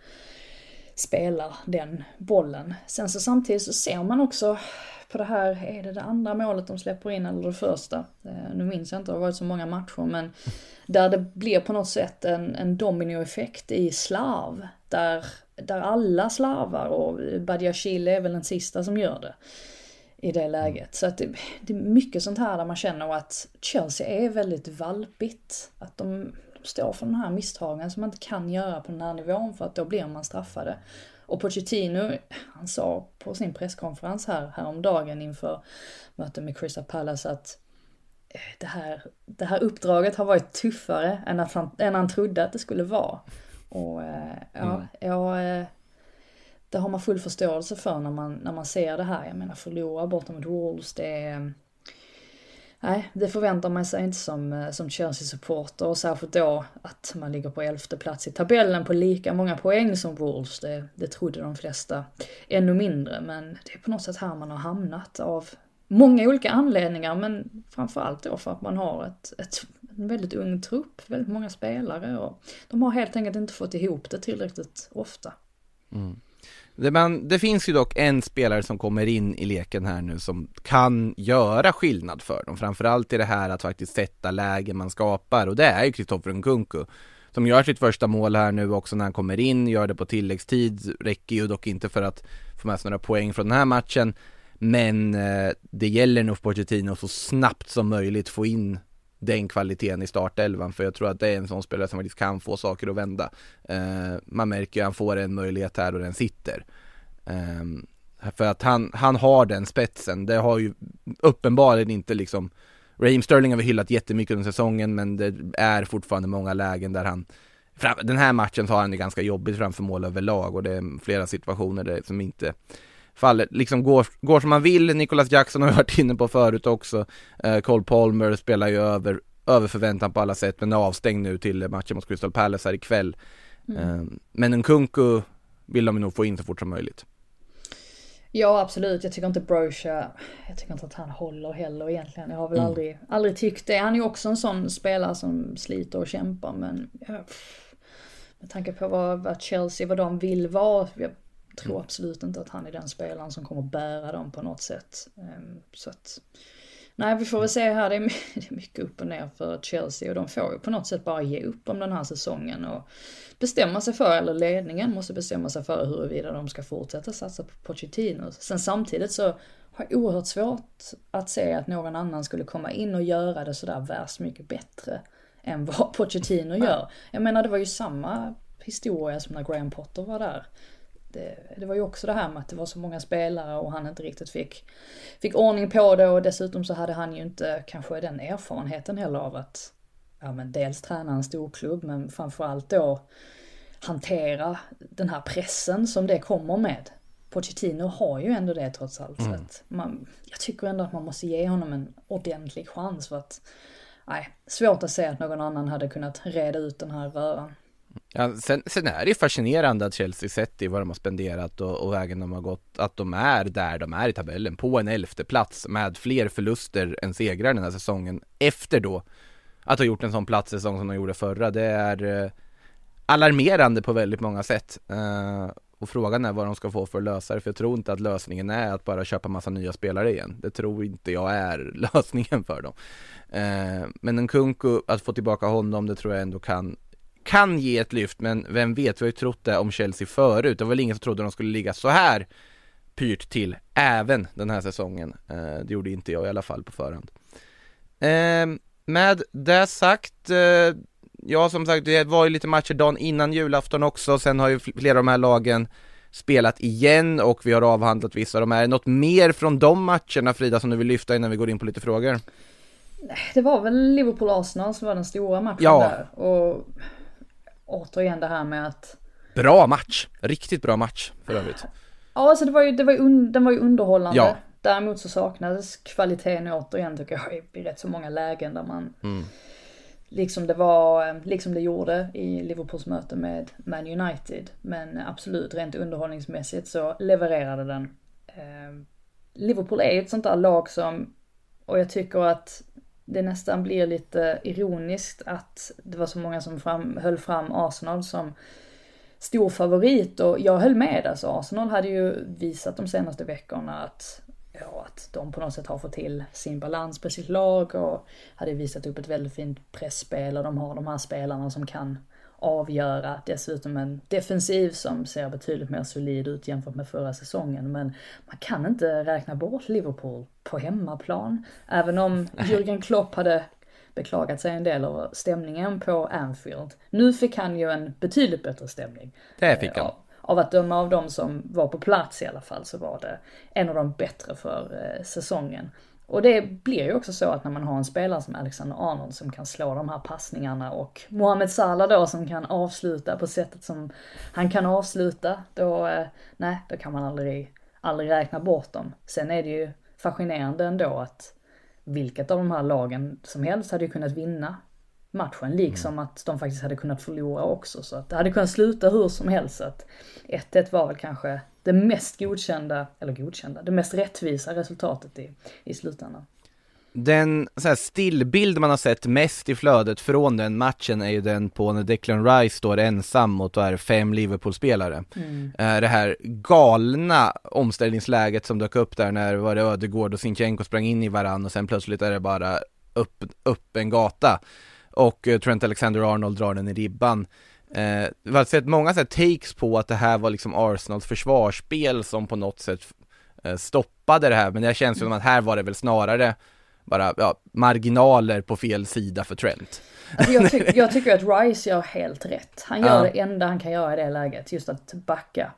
spelar den bollen. Sen så samtidigt så ser man också på det här, är det andra målet de släpper in eller det första? Nu minns jag inte, det har varit så många matcher, men där det blir på något sätt en dominoeffekt i slarv, där alla slarvar, och Badiashile är väl den sista som gör det i det läget. Så att det är mycket sånt här där man känner att Chelsea är väldigt valpigt. Att de står för den här misstagen som man inte kan göra på den här nivån, för att då blir man straffade. Och Pochettino, han sa på sin presskonferens häromdagen inför mötet med Crystal Palace att det här uppdraget har varit tuffare än han trodde att det skulle vara. Och det har man full förståelse för när man ser det här. Jag menar, förlora borta mot Wolves, det förväntar man sig inte som Chelsea-supporter, och särskilt då att man ligger på 11:e plats i tabellen på lika många poäng som Wolves. Det trodde de flesta ännu mindre, men det är på något sätt här man har hamnat av många olika anledningar, men framförallt då för att man har en väldigt ung trupp, väldigt många spelare, och de har helt enkelt inte fått ihop det tillräckligt ofta. Det finns ju dock en spelare som kommer in i leken här nu som kan göra skillnad för dem, framförallt i det här att faktiskt sätta lägen man skapar, och det är ju Christopher Nkunku som gör sitt första mål här nu också när han kommer in, gör det på tilläggstid, räcker ju dock inte för att få med sig några poäng från den här matchen, men det gäller nog för Pochettino så snabbt som möjligt få in den kvaliteten i startelvan, för jag tror att det är en sån spelare som faktiskt kan få saker att vända. Man märker ju att han får en möjlighet här och den sitter. För att han har den spetsen. Det har ju uppenbarligen inte liksom, Raheem Sterling har vi hyllat jättemycket under säsongen, men det är fortfarande många lägen där den här matchen så har han det ganska jobbigt framför mål överlag, och det är flera situationer där som inte faller, liksom går som man vill. Nicholas Jackson har vi varit inne på förut också. Cole Palmer spelar ju över förväntan på alla sätt, men är avstängd nu till matchen mot Crystal Palace här ikväll. Men Nkunku vill de nog få in så fort som möjligt. Ja, absolut. Jag tycker inte att han håller heller egentligen. Jag har väl aldrig tyckt det. Han är ju också en sån spelare som sliter och kämpar, men med tanke på vad Chelsea, vad de vill vara, jag tror absolut inte att han är den spelaren som kommer bära dem på något sätt. Så att, nej, vi får väl se här. Det är mycket upp och ner för Chelsea, och de får ju på något sätt bara ge upp om den här säsongen och bestämma sig för, eller ledningen måste bestämma sig för huruvida de ska fortsätta satsa på Pochettino. Sen samtidigt så har jag oerhört svårt att se att någon annan skulle komma in och göra det sådär värst mycket bättre än vad Pochettino gör. Jag menar, det var ju samma historia som när Graham Potter var där. Det var ju också det här med att det var så många spelare och han inte riktigt fick ordning på det, och dessutom så hade han ju inte kanske den erfarenheten heller av att men dels träna en stor klubb, men framförallt då hantera den här pressen som det kommer med. Pochettino har ju ändå det trots allt. Så att jag tycker ändå att man måste ge honom en ordentlig chans för att, svårt att säga att någon annan hade kunnat reda ut den här röran. Ja, sen är det ju fascinerande att Chelsea sett i vad de har spenderat och vägen de har gått, att de är där de är i tabellen på en 11:e plats med fler förluster än segrar den här säsongen efter då att ha gjort en sån platssäsong som de gjorde förra. Det är alarmerande på väldigt många sätt. Och frågan är vad de ska få för att lösa det, för jag tror inte att lösningen är att bara köpa massa nya spelare igen. Det tror inte jag är lösningen för dem. Men Nkunku, att få tillbaka honom, det tror jag ändå kan ge ett lyft, men vem vet, vi har ju trott det om Chelsea förut. Det var väl ingen som trodde de skulle ligga så här pyrt till även den här säsongen. Det gjorde inte jag i alla fall på förhand. Med det sagt, ja, som sagt, det var ju lite matcher dagen innan julafton också. Sen har ju flera av de här lagen spelat igen och vi har avhandlat vissa av de här. Något mer från de matcherna, Frida, som du vill lyfta innan vi går in på lite frågor? Det var väl Liverpool-Arsenal som var den stora matchen där. Och återigen det här med att... Bra match, riktigt bra match för övrigt. Ja, alltså den var ju underhållande. Ja. Däremot så saknades kvaliteten återigen, tycker jag, i rätt så många lägen där man... Liksom det gjorde i Liverpools möte med Man United. Men absolut, rent underhållningsmässigt så levererade den. Liverpool är ett sånt där lag som... Och jag tycker att det nästan blir lite ironiskt att det var så många som höll fram Arsenal som stor favorit. Och jag höll med. Alltså Arsenal hade ju visat de senaste veckorna att de på något sätt har fått till sin balans på sitt lag och hade visat upp ett väldigt fint pressspel, och de har de här spelarna som kan avgöra. Dessutom en defensiv som ser betydligt mer solid ut jämfört med förra säsongen, men man kan inte räkna bort Liverpool på hemmaplan. Även om Jürgen Klopp hade beklagat sig en del av stämningen på Anfield. Nu fick han ju en betydligt bättre stämning. Det fick han. Av att döma av dem som var på plats i alla fall, så var det en av de bättre för säsongen. Och det blir ju också så att när man har en spelare som Alexander-Arnold som kan slå de här passningarna, och Mohamed Salah då som kan avsluta på sättet som han kan avsluta, då kan man aldrig räkna bort dem. Sen är det ju fascinerande ändå att vilket av de här lagen som helst hade kunnat vinna matchen, liksom att de faktiskt hade kunnat förlora också, så att det hade kunnat sluta hur som helst. Att 1-1 var väl kanske det mest det mest rättvisa resultatet i slutändan. Den så här stillbild man har sett mest i flödet från den matchen är ju den på när Declan Rice står ensam mot 5 Liverpool-spelare. Det här galna omställningsläget som dök upp där när var det Ödegård och Zinchenko sprang in i varann, och sen plötsligt är det bara upp en gata. Och Trent Alexander-Arnold drar den i ribban. Vi har sett många takes på att det här var liksom Arsenals försvarsspel som på något sätt stoppade det här. Men det känns som att här var det väl snarare bara marginaler på fel sida för Trent. Alltså jag tycker att Rice gör helt rätt. Han gör det enda han kan göra i det läget, just att backa.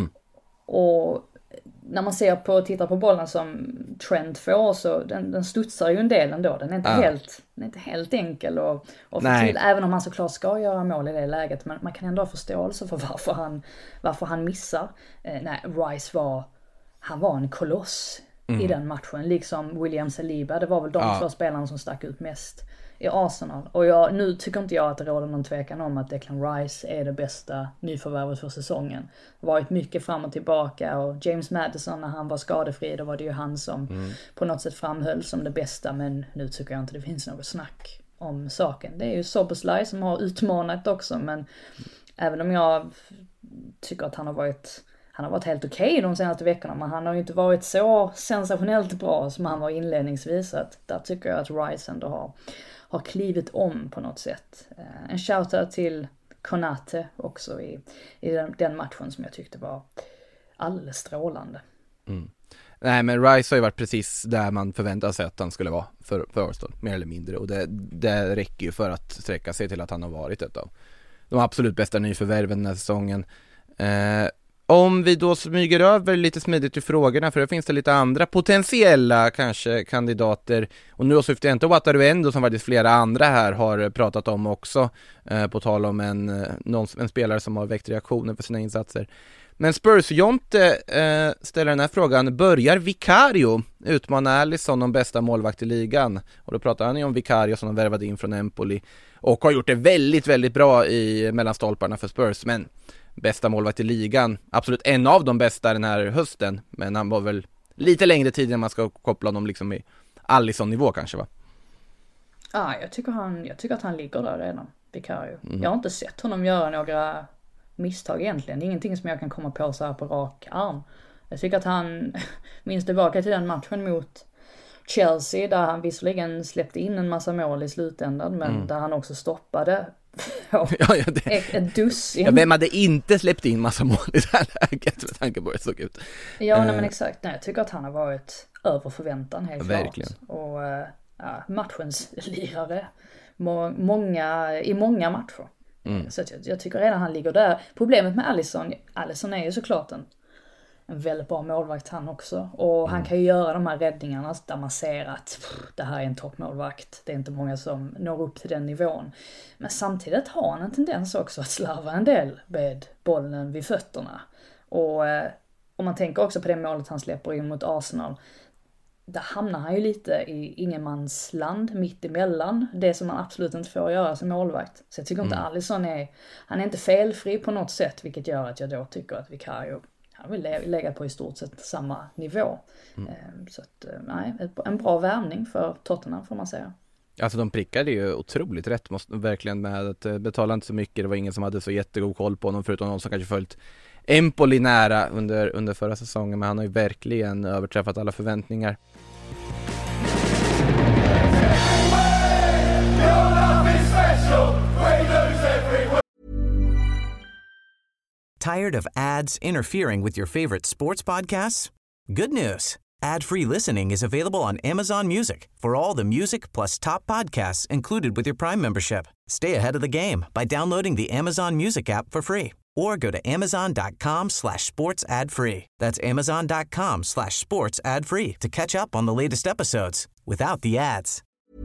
Och när man tittar på bollen som Trent får, så den studsar ju en del ändå. Den är inte helt enkel och få till, även om han såklart ska göra mål i det läget. Men man kan ändå ha förståelse för varför han missar. Rice var en koloss i den matchen. Liksom William Saliba. Det var väl de två spelarna som stack ut mest i Arsenal. Och nu tycker inte jag att det råder någon tvekan om att Declan Rice är det bästa nyförvärvet för säsongen. Det har varit mycket fram och tillbaka, och James Maddison när han var skadefri, då var det ju han som på något sätt framhöll som det bästa, men nu tycker jag inte det finns något snack om saken. Det är ju Szoboszlai som har utmanat också, men även om jag tycker att han har varit helt okej de senaste veckorna, men han har ju inte varit så sensationellt bra som han var inledningsvis. Att där tycker jag att Rice ändå har klivit om på något sätt. En shoutout till Konate också i den matchen som jag tyckte var alldeles strålande. Nej, men Rice har ju varit precis där man förväntar sig att han skulle vara för Arsenal, mer eller mindre. Och det räcker ju för att sträcka sig till att han har varit ett av de absolut bästa nyförvärven den här säsongen. Om vi då smyger över lite smidigt i frågorna, för det finns det lite andra potentiella kanske kandidater, och nu syftar jag inte Wataru Endo som faktiskt flera andra här har pratat om också, på tal om en spelare som har väckt reaktioner för sina insatser. Men Spurs-Jonte ställer den här frågan: börjar Vicario utmana Alisson om bästa målvakt i ligan? Och då pratar han ju om Vicario som de värvade in från Empoli och har gjort det väldigt, väldigt bra i mellanstolparna för Spurs, men bästa målvakt i ligan, absolut en av de bästa den här hösten, men han var väl lite längre tid än man ska koppla honom liksom i Alisson-nivå kanske, va? Ja, jag tycker att han ligger där redan, Vicario. Jag har inte sett honom göra några misstag egentligen. Ingenting som jag kan komma på så här på rak arm. Jag tycker att han minns tillbaka till den matchen mot Chelsea där han visserligen släppte in en massa mål i slutändan, men där han också stoppade ett dussin. Ja, vem hade inte släppt in massa mål i det här läget med tanke på hur det såg ut? Ja, nej, men exakt. Nej, jag tycker att han har varit över förväntan helt verkligen. Klart. Och matchens lirare i många matcher. Så att jag tycker redan han ligger där. Problemet med Alisson är ju såklart en väldigt bra målvakt han också. Och han kan ju göra de här räddningarna där man ser att det här är en toppmålvakt. Det är inte många som når upp till den nivån. Men samtidigt har han en tendens också att slarva en del med bollen vid fötterna. Och om man tänker också på det målet han släpper in mot Arsenal, där hamnar han ju lite i ingenmansland mitt emellan det som man absolut inte får göra som målvakt. Så jag tycker inte Alisson han är inte felfri på något sätt, vilket gör att jag då tycker att Vicario han vill lägga på i stort sett samma nivå. Så att, nej, en bra värvning för Tottenham får man säga. Alltså de prickade ju otroligt rätt, verkligen, med att betala inte så mycket. Det var ingen som hade så jättegod koll på honom förutom någon som kanske följt Empoli nära under förra säsongen, men han har ju verkligen överträffat alla förväntningar. Tired of ads interfering with your favorite sports podcasts? Good news. Ad-free listening is available on Amazon Music for all the music plus top podcasts included with your Prime membership. Stay ahead of the game by downloading the Amazon Music app for free or go to amazon.com/sports ad free. That's amazon.com/sports ad free to catch up on the latest episodes without the ads.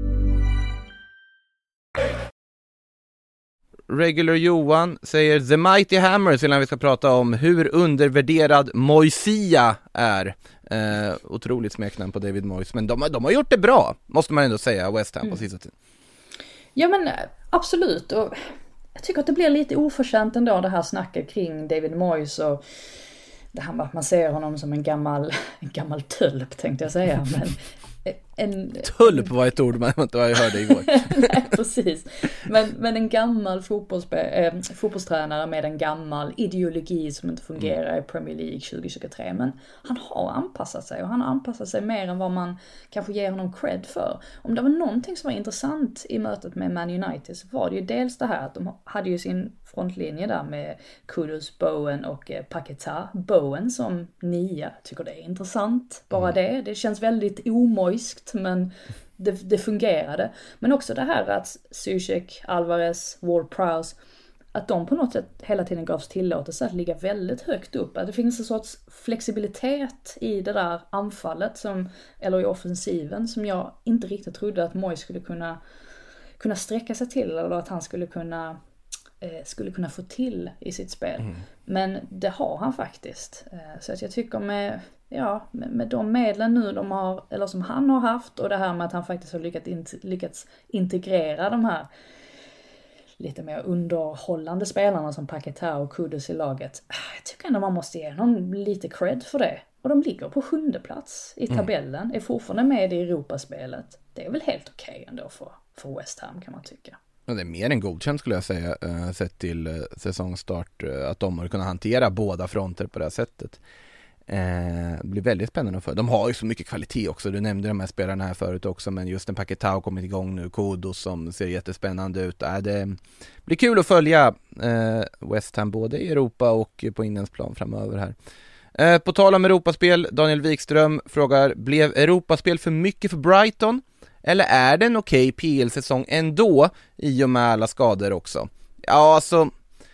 Regular Johan säger The Mighty Hammers innan vi ska prata om hur undervärderad Moisia är. Otroligt smeknamn på David Moyes, men de har gjort det bra, måste man ändå säga, West Ham på sista tiden. Ja, men absolut, och jag tycker att det blir lite oförtjänt ändå det här snacket kring David Moyes och det här med att man ser honom som en gammal tölp, tänkte jag säga, men tulp var ett ord man inte hörde igår. Nej, precis. Men en gammal fotbollstränare med en gammal ideologi som inte fungerar i Premier League 2023. Men han har anpassat sig, och han har anpassat sig mer än vad man kanske ger honom cred för. Om det var någonting som var intressant i mötet med Man United så var det ju dels det här att de hade ju sin frontlinje där med Kudus, Bowen och Paquetá. Bowen som 9, tycker det är intressant. Bara det känns väldigt omojskt, men det fungerade. Men också det här att Zuzek, Alvarez, Ward-Prowse, att de på något sätt hela tiden gavs tillåtelse att ligga väldigt högt upp. Att det finns en sorts flexibilitet i det där anfallet eller i offensiven som jag inte riktigt trodde att Moyes skulle kunna sträcka sig till, eller att han skulle kunna få till i sitt spel. Men det har han faktiskt. Så att jag tycker med de medlen nu de har, eller som han har haft, och det här med att han faktiskt har lyckats integrera de här lite mer underhållande spelarna som Paquetá och Kudus i laget. Jag tycker ändå man måste ge dem lite cred för det. Och de ligger på 7:e plats i tabellen, är fortfarande med i Europaspelet. Det är väl helt okej ändå för West Ham, kan man tycka. Ja, det är mer än godkänt skulle jag säga, sett till säsongstart, att de har kunnat hantera båda fronter på det här sättet. Det blir väldigt spännande för. De har ju så mycket kvalitet också. Du nämnde de här spelarna här förut också, men just en Paquetá har kommit igång nu, Kodos som ser jättespännande ut. Det blir kul att följa West Ham både i Europa och på inlandsplan framöver här. På tal om Europaspel, Daniel Wikström frågar: blev Europaspel för mycket för Brighton? Eller är det en okej PL-säsong ändå i och med alla skador också? Ja, alltså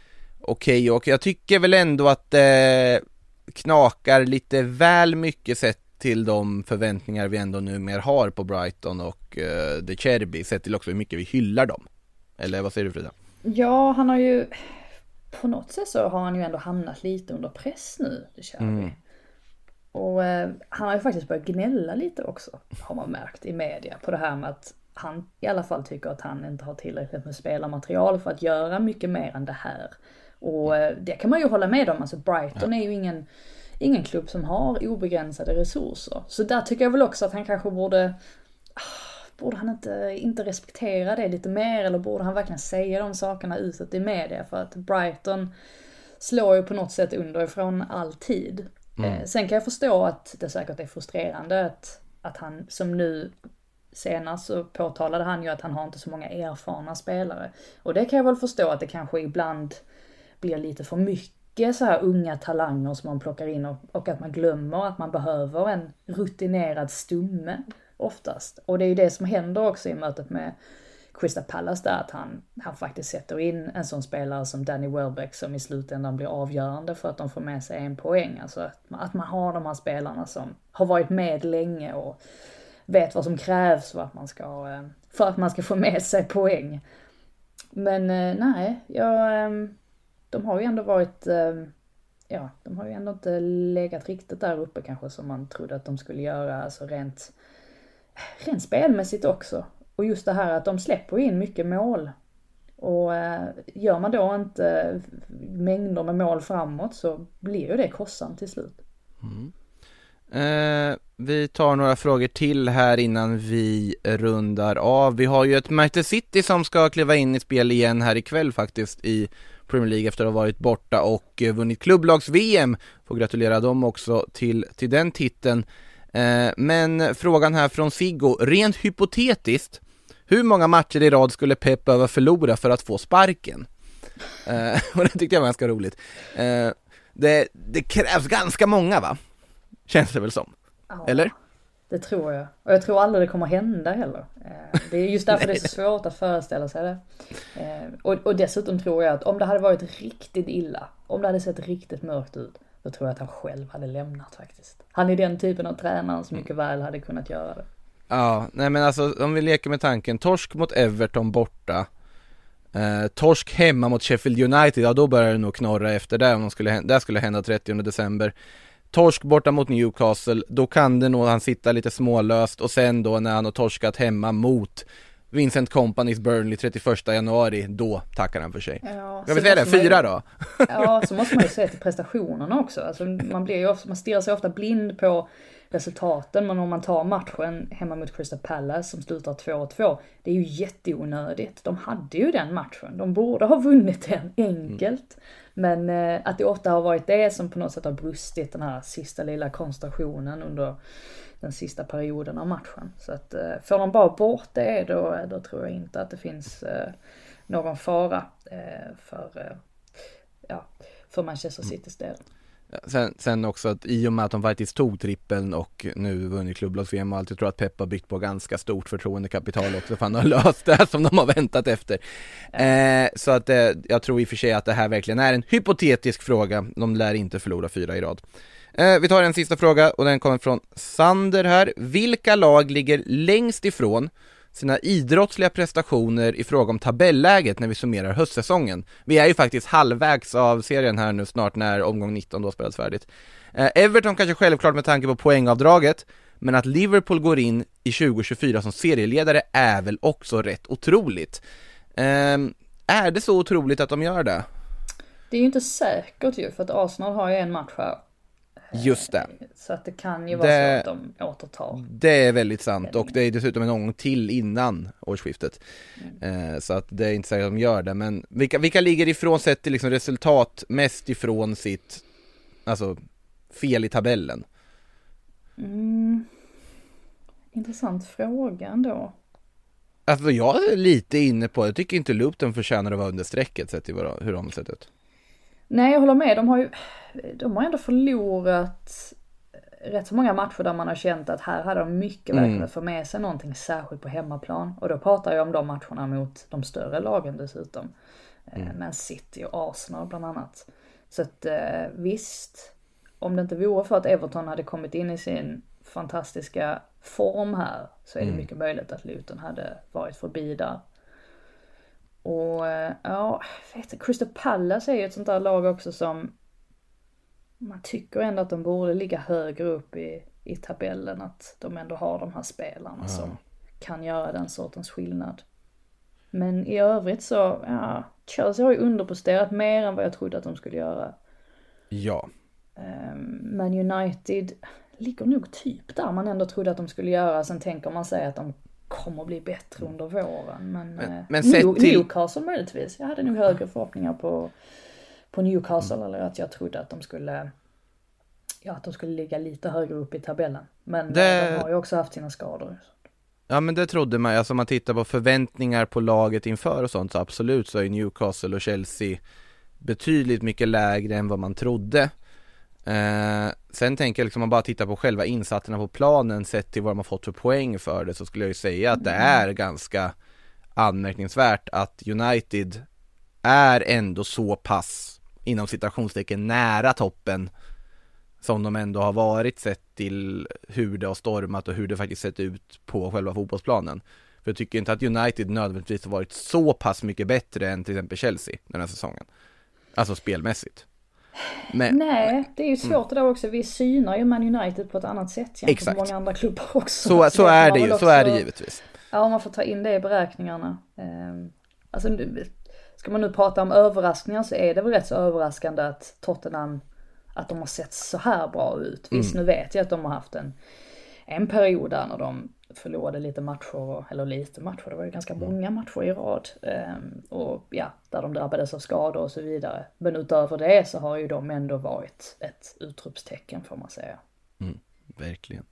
okej, och jag tycker väl ändå att det knakar lite väl mycket sett till de förväntningar vi ändå numera har på Brighton och De Cherby, sett till också hur mycket vi hyllar dem. Eller vad säger du, Frida? Ja, han har ju på något sätt så har han ju ändå hamnat lite under press nu, De Cherby. Och han har ju faktiskt börjat gnälla lite också, har man märkt i media, på det här med att han i alla fall tycker att han inte har tillräckligt med spelarmaterial för att göra mycket mer än det här. Och det kan man ju hålla med om. Alltså Brighton är ju ingen klubb som har obegränsade resurser. Så där tycker jag väl också att han kanske borde han inte respektera det lite mer, eller borde han verkligen säga de sakerna utåt i media, för att Brighton slår ju på något sätt underifrån alltid. Sen kan jag förstå att det säkert är frustrerande att han, som nu senast så påtalade han ju att han har inte så många erfarna spelare. Och det kan jag väl förstå att det kanske ibland blir lite för mycket så här unga talanger som man plockar in, och att man glömmer att man behöver en rutinerad stumme oftast. Och det är ju det som händer också i mötet med Crystal Palace där, att han faktiskt sätter in en sån spelare som Danny Welbeck som i slutändan blir avgörande för att de får med sig en poäng. Alltså att man har de här spelarna som har varit med länge och vet vad som krävs för att man ska få med sig poäng. Men de har ju ändå varit, de har ju ändå inte legat riktigt där uppe kanske som man trodde att de skulle göra, alltså rent spelmässigt också. Och just det här att de släpper in mycket mål. Och gör man då inte mängder med mål framåt så blir ju det kostsamt till slut. Vi tar några frågor till här innan vi rundar av. Vi har ju ett Manchester City som ska kliva in i spel igen här ikväll faktiskt i Premier League efter att ha varit borta och vunnit klubblags-VM. Får gratulera dem också till den titeln. Men frågan här från Siggo, rent hypotetiskt, hur många matcher i rad skulle Pep behöva förlora för att få sparken? Och det tyckte jag var ganska roligt. Det krävs ganska många, va? Känns det väl som? Ja, eller? Det tror jag. Och jag tror aldrig det kommer hända heller. Det är just därför det är så svårt att föreställa sig det. Och dessutom tror jag att om det hade varit riktigt illa, om det hade sett riktigt mörkt ut, då tror jag att han själv hade lämnat faktiskt. Han är den typen av tränare som mycket väl hade kunnat göra det. Ja, nej men alltså om vi leker med tanken, torsk mot Everton borta, torsk hemma mot Sheffield United, ja då börjar det nog knorra efter det om det skulle hända 30 december. Torsk borta mot Newcastle, då kan det nog han sitta lite smålöst, och sen då när han har torskat hemma mot Vincent Companys Burnley 31 januari, då tackar han för sig. Ja, jag vill säga det, 4 då. Ja, så måste man ju se till prestationerna också. Alltså, man stirrar sig ofta blind på resultaten, men om man tar matchen hemma mot Crystal Palace som slutar 2-2, det är ju jätteonödigt. De hade ju den matchen, de borde ha vunnit den enkelt. Men att det ofta har varit det som på något sätt har brustit, den här sista lilla koncentrationen under den sista perioden av matchen. Så att får de bara bort det, då tror jag inte att det finns någon fara för Manchester Citys del. Sen också att i och med att de faktiskt tog trippeln och nu vunnit klubblags-VM och allt, jag tror att Pep har byggt på ganska stort förtroendekapital också, för han har löst det som de har väntat efter. Så att jag tror i och för sig att det här verkligen är en hypotetisk fråga. De lär inte förlora 4 i rad. Vi tar en sista fråga och den kommer från Sander här. Vilka lag ligger längst ifrån sina idrottsliga prestationer i fråga om tabelläget när vi summerar höstsäsongen? Vi är ju faktiskt halvvägs av serien här nu snart, när omgång 19 då spelats färdigt. Everton kanske självklart med tanke på poängavdraget, men att Liverpool går in i 2024 som serieledare är väl också rätt otroligt. Är det så otroligt att de gör det? Det är ju inte säkert ju, för att Arsenal har ju en match här. Just det. Så att det kan ju vara så att de återtar. Det är väldigt sant, och det är dessutom en gång till innan årsskiftet. Så att det är inte säkert att de gör det. Men vilka ligger ifrån sett till liksom resultat mest ifrån sitt fel i tabellen? Intressant fråga ändå. Alltså jag är lite inne på, jag tycker inte Luton förtjänar att vara under strecket sett till hur de har sett ut. Nej, jag håller med. De har ändå förlorat rätt så många matcher där man har känt att här hade de mycket verkligen få med sig någonting särskilt på hemmaplan. Och då pratar jag om de matcherna mot de större lagen dessutom. med City och Arsenal bland annat. Så att visst, om det inte vore för att Everton hade kommit in i sin fantastiska form här, så är det mycket möjligt att Luton hade varit förbi där. Och ja, Crystal Palace är ju ett sånt där lag också som man tycker ändå att de borde ligga högre upp i tabellen, att de ändå har de här spelarna som kan göra den sortens skillnad. Men i övrigt så, ja, Chelsea har ju underpresterat mer än vad jag trodde att de skulle göra. Ja. Man United ligger nog typ där man ändå trodde att de skulle göra. Sen tänker man sig att de kommer bli bättre under våren. Men Newcastle möjligtvis. Jag hade nog högre förhoppningar på Newcastle, eller att jag trodde att de skulle ligga lite högre upp i tabellen. Men de har ju också haft sina skador. Ja, men det trodde man. Alltså om man tittar på förväntningar på laget inför och sånt, så absolut så är Newcastle och Chelsea betydligt mycket lägre än vad man trodde. Sen tänker jag liksom, om man bara tittar på själva insatserna på planen sett till vad de har fått för poäng för det, så skulle jag ju säga att det är ganska anmärkningsvärt att United är ändå så pass inom citationstecken nära toppen som de ändå har varit, sett till hur det har stormat och hur det faktiskt sett ut på själva fotbollsplanen. För jag tycker inte att United nödvändigtvis har varit så pass mycket bättre än till exempel Chelsea den här säsongen. Alltså spelmässigt. Men, nej, det är ju svårt det där också. Vi synar ju Man United på ett annat sätt jämfört med många andra klubbar också. Så är det ju, så är det givetvis. Ja, man får ta in det i beräkningarna. Alltså, ska man nu prata om överraskningar, så är det väl rätt så överraskande att Tottenham, att de har sett så här bra ut. Visst, nu vet jag att de har haft en period där när de förlorade lite matcher, det var ju ganska många matcher i rad, och ja, där de drabbades av skador och så vidare. Men utöver det så har ju de ändå varit ett utropstecken, får man säga. Verkligen.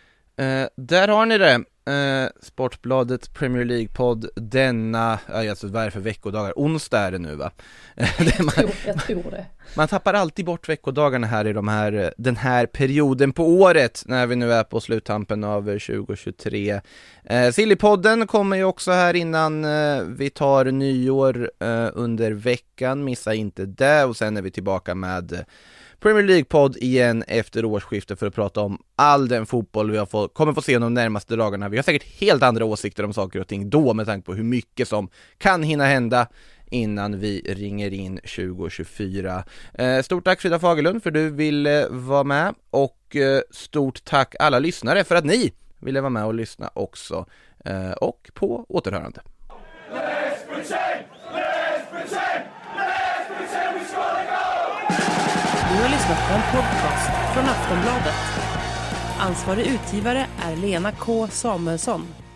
Där har ni det. Sportbladet Premier League-podd denna, alltså vad är det för veckodagar? Onsdag är det nu, va? Jag tror det. Man tappar alltid bort veckodagarna här i den här perioden på året, när vi nu är på sluttampen av 2023. Sillypodden kommer ju också här innan vi tar nyår under veckan. Missa inte det, och sen är vi tillbaka med Premier League-podd igen efter årsskiftet för att prata om all den fotboll vi kommer få se de närmaste dagarna. Vi har säkert helt andra åsikter om saker och ting då, med tanke på hur mycket som kan hinna hända innan vi ringer in 2024. Stort tack Frida Fagerlund för att du ville vara med, och stort tack alla lyssnare för att ni ville vara med och lyssna också, och på återhörande. Du har lyssnat på en podcast från Aftonbladet. Ansvarig utgivare är Lena K. Samuelsson.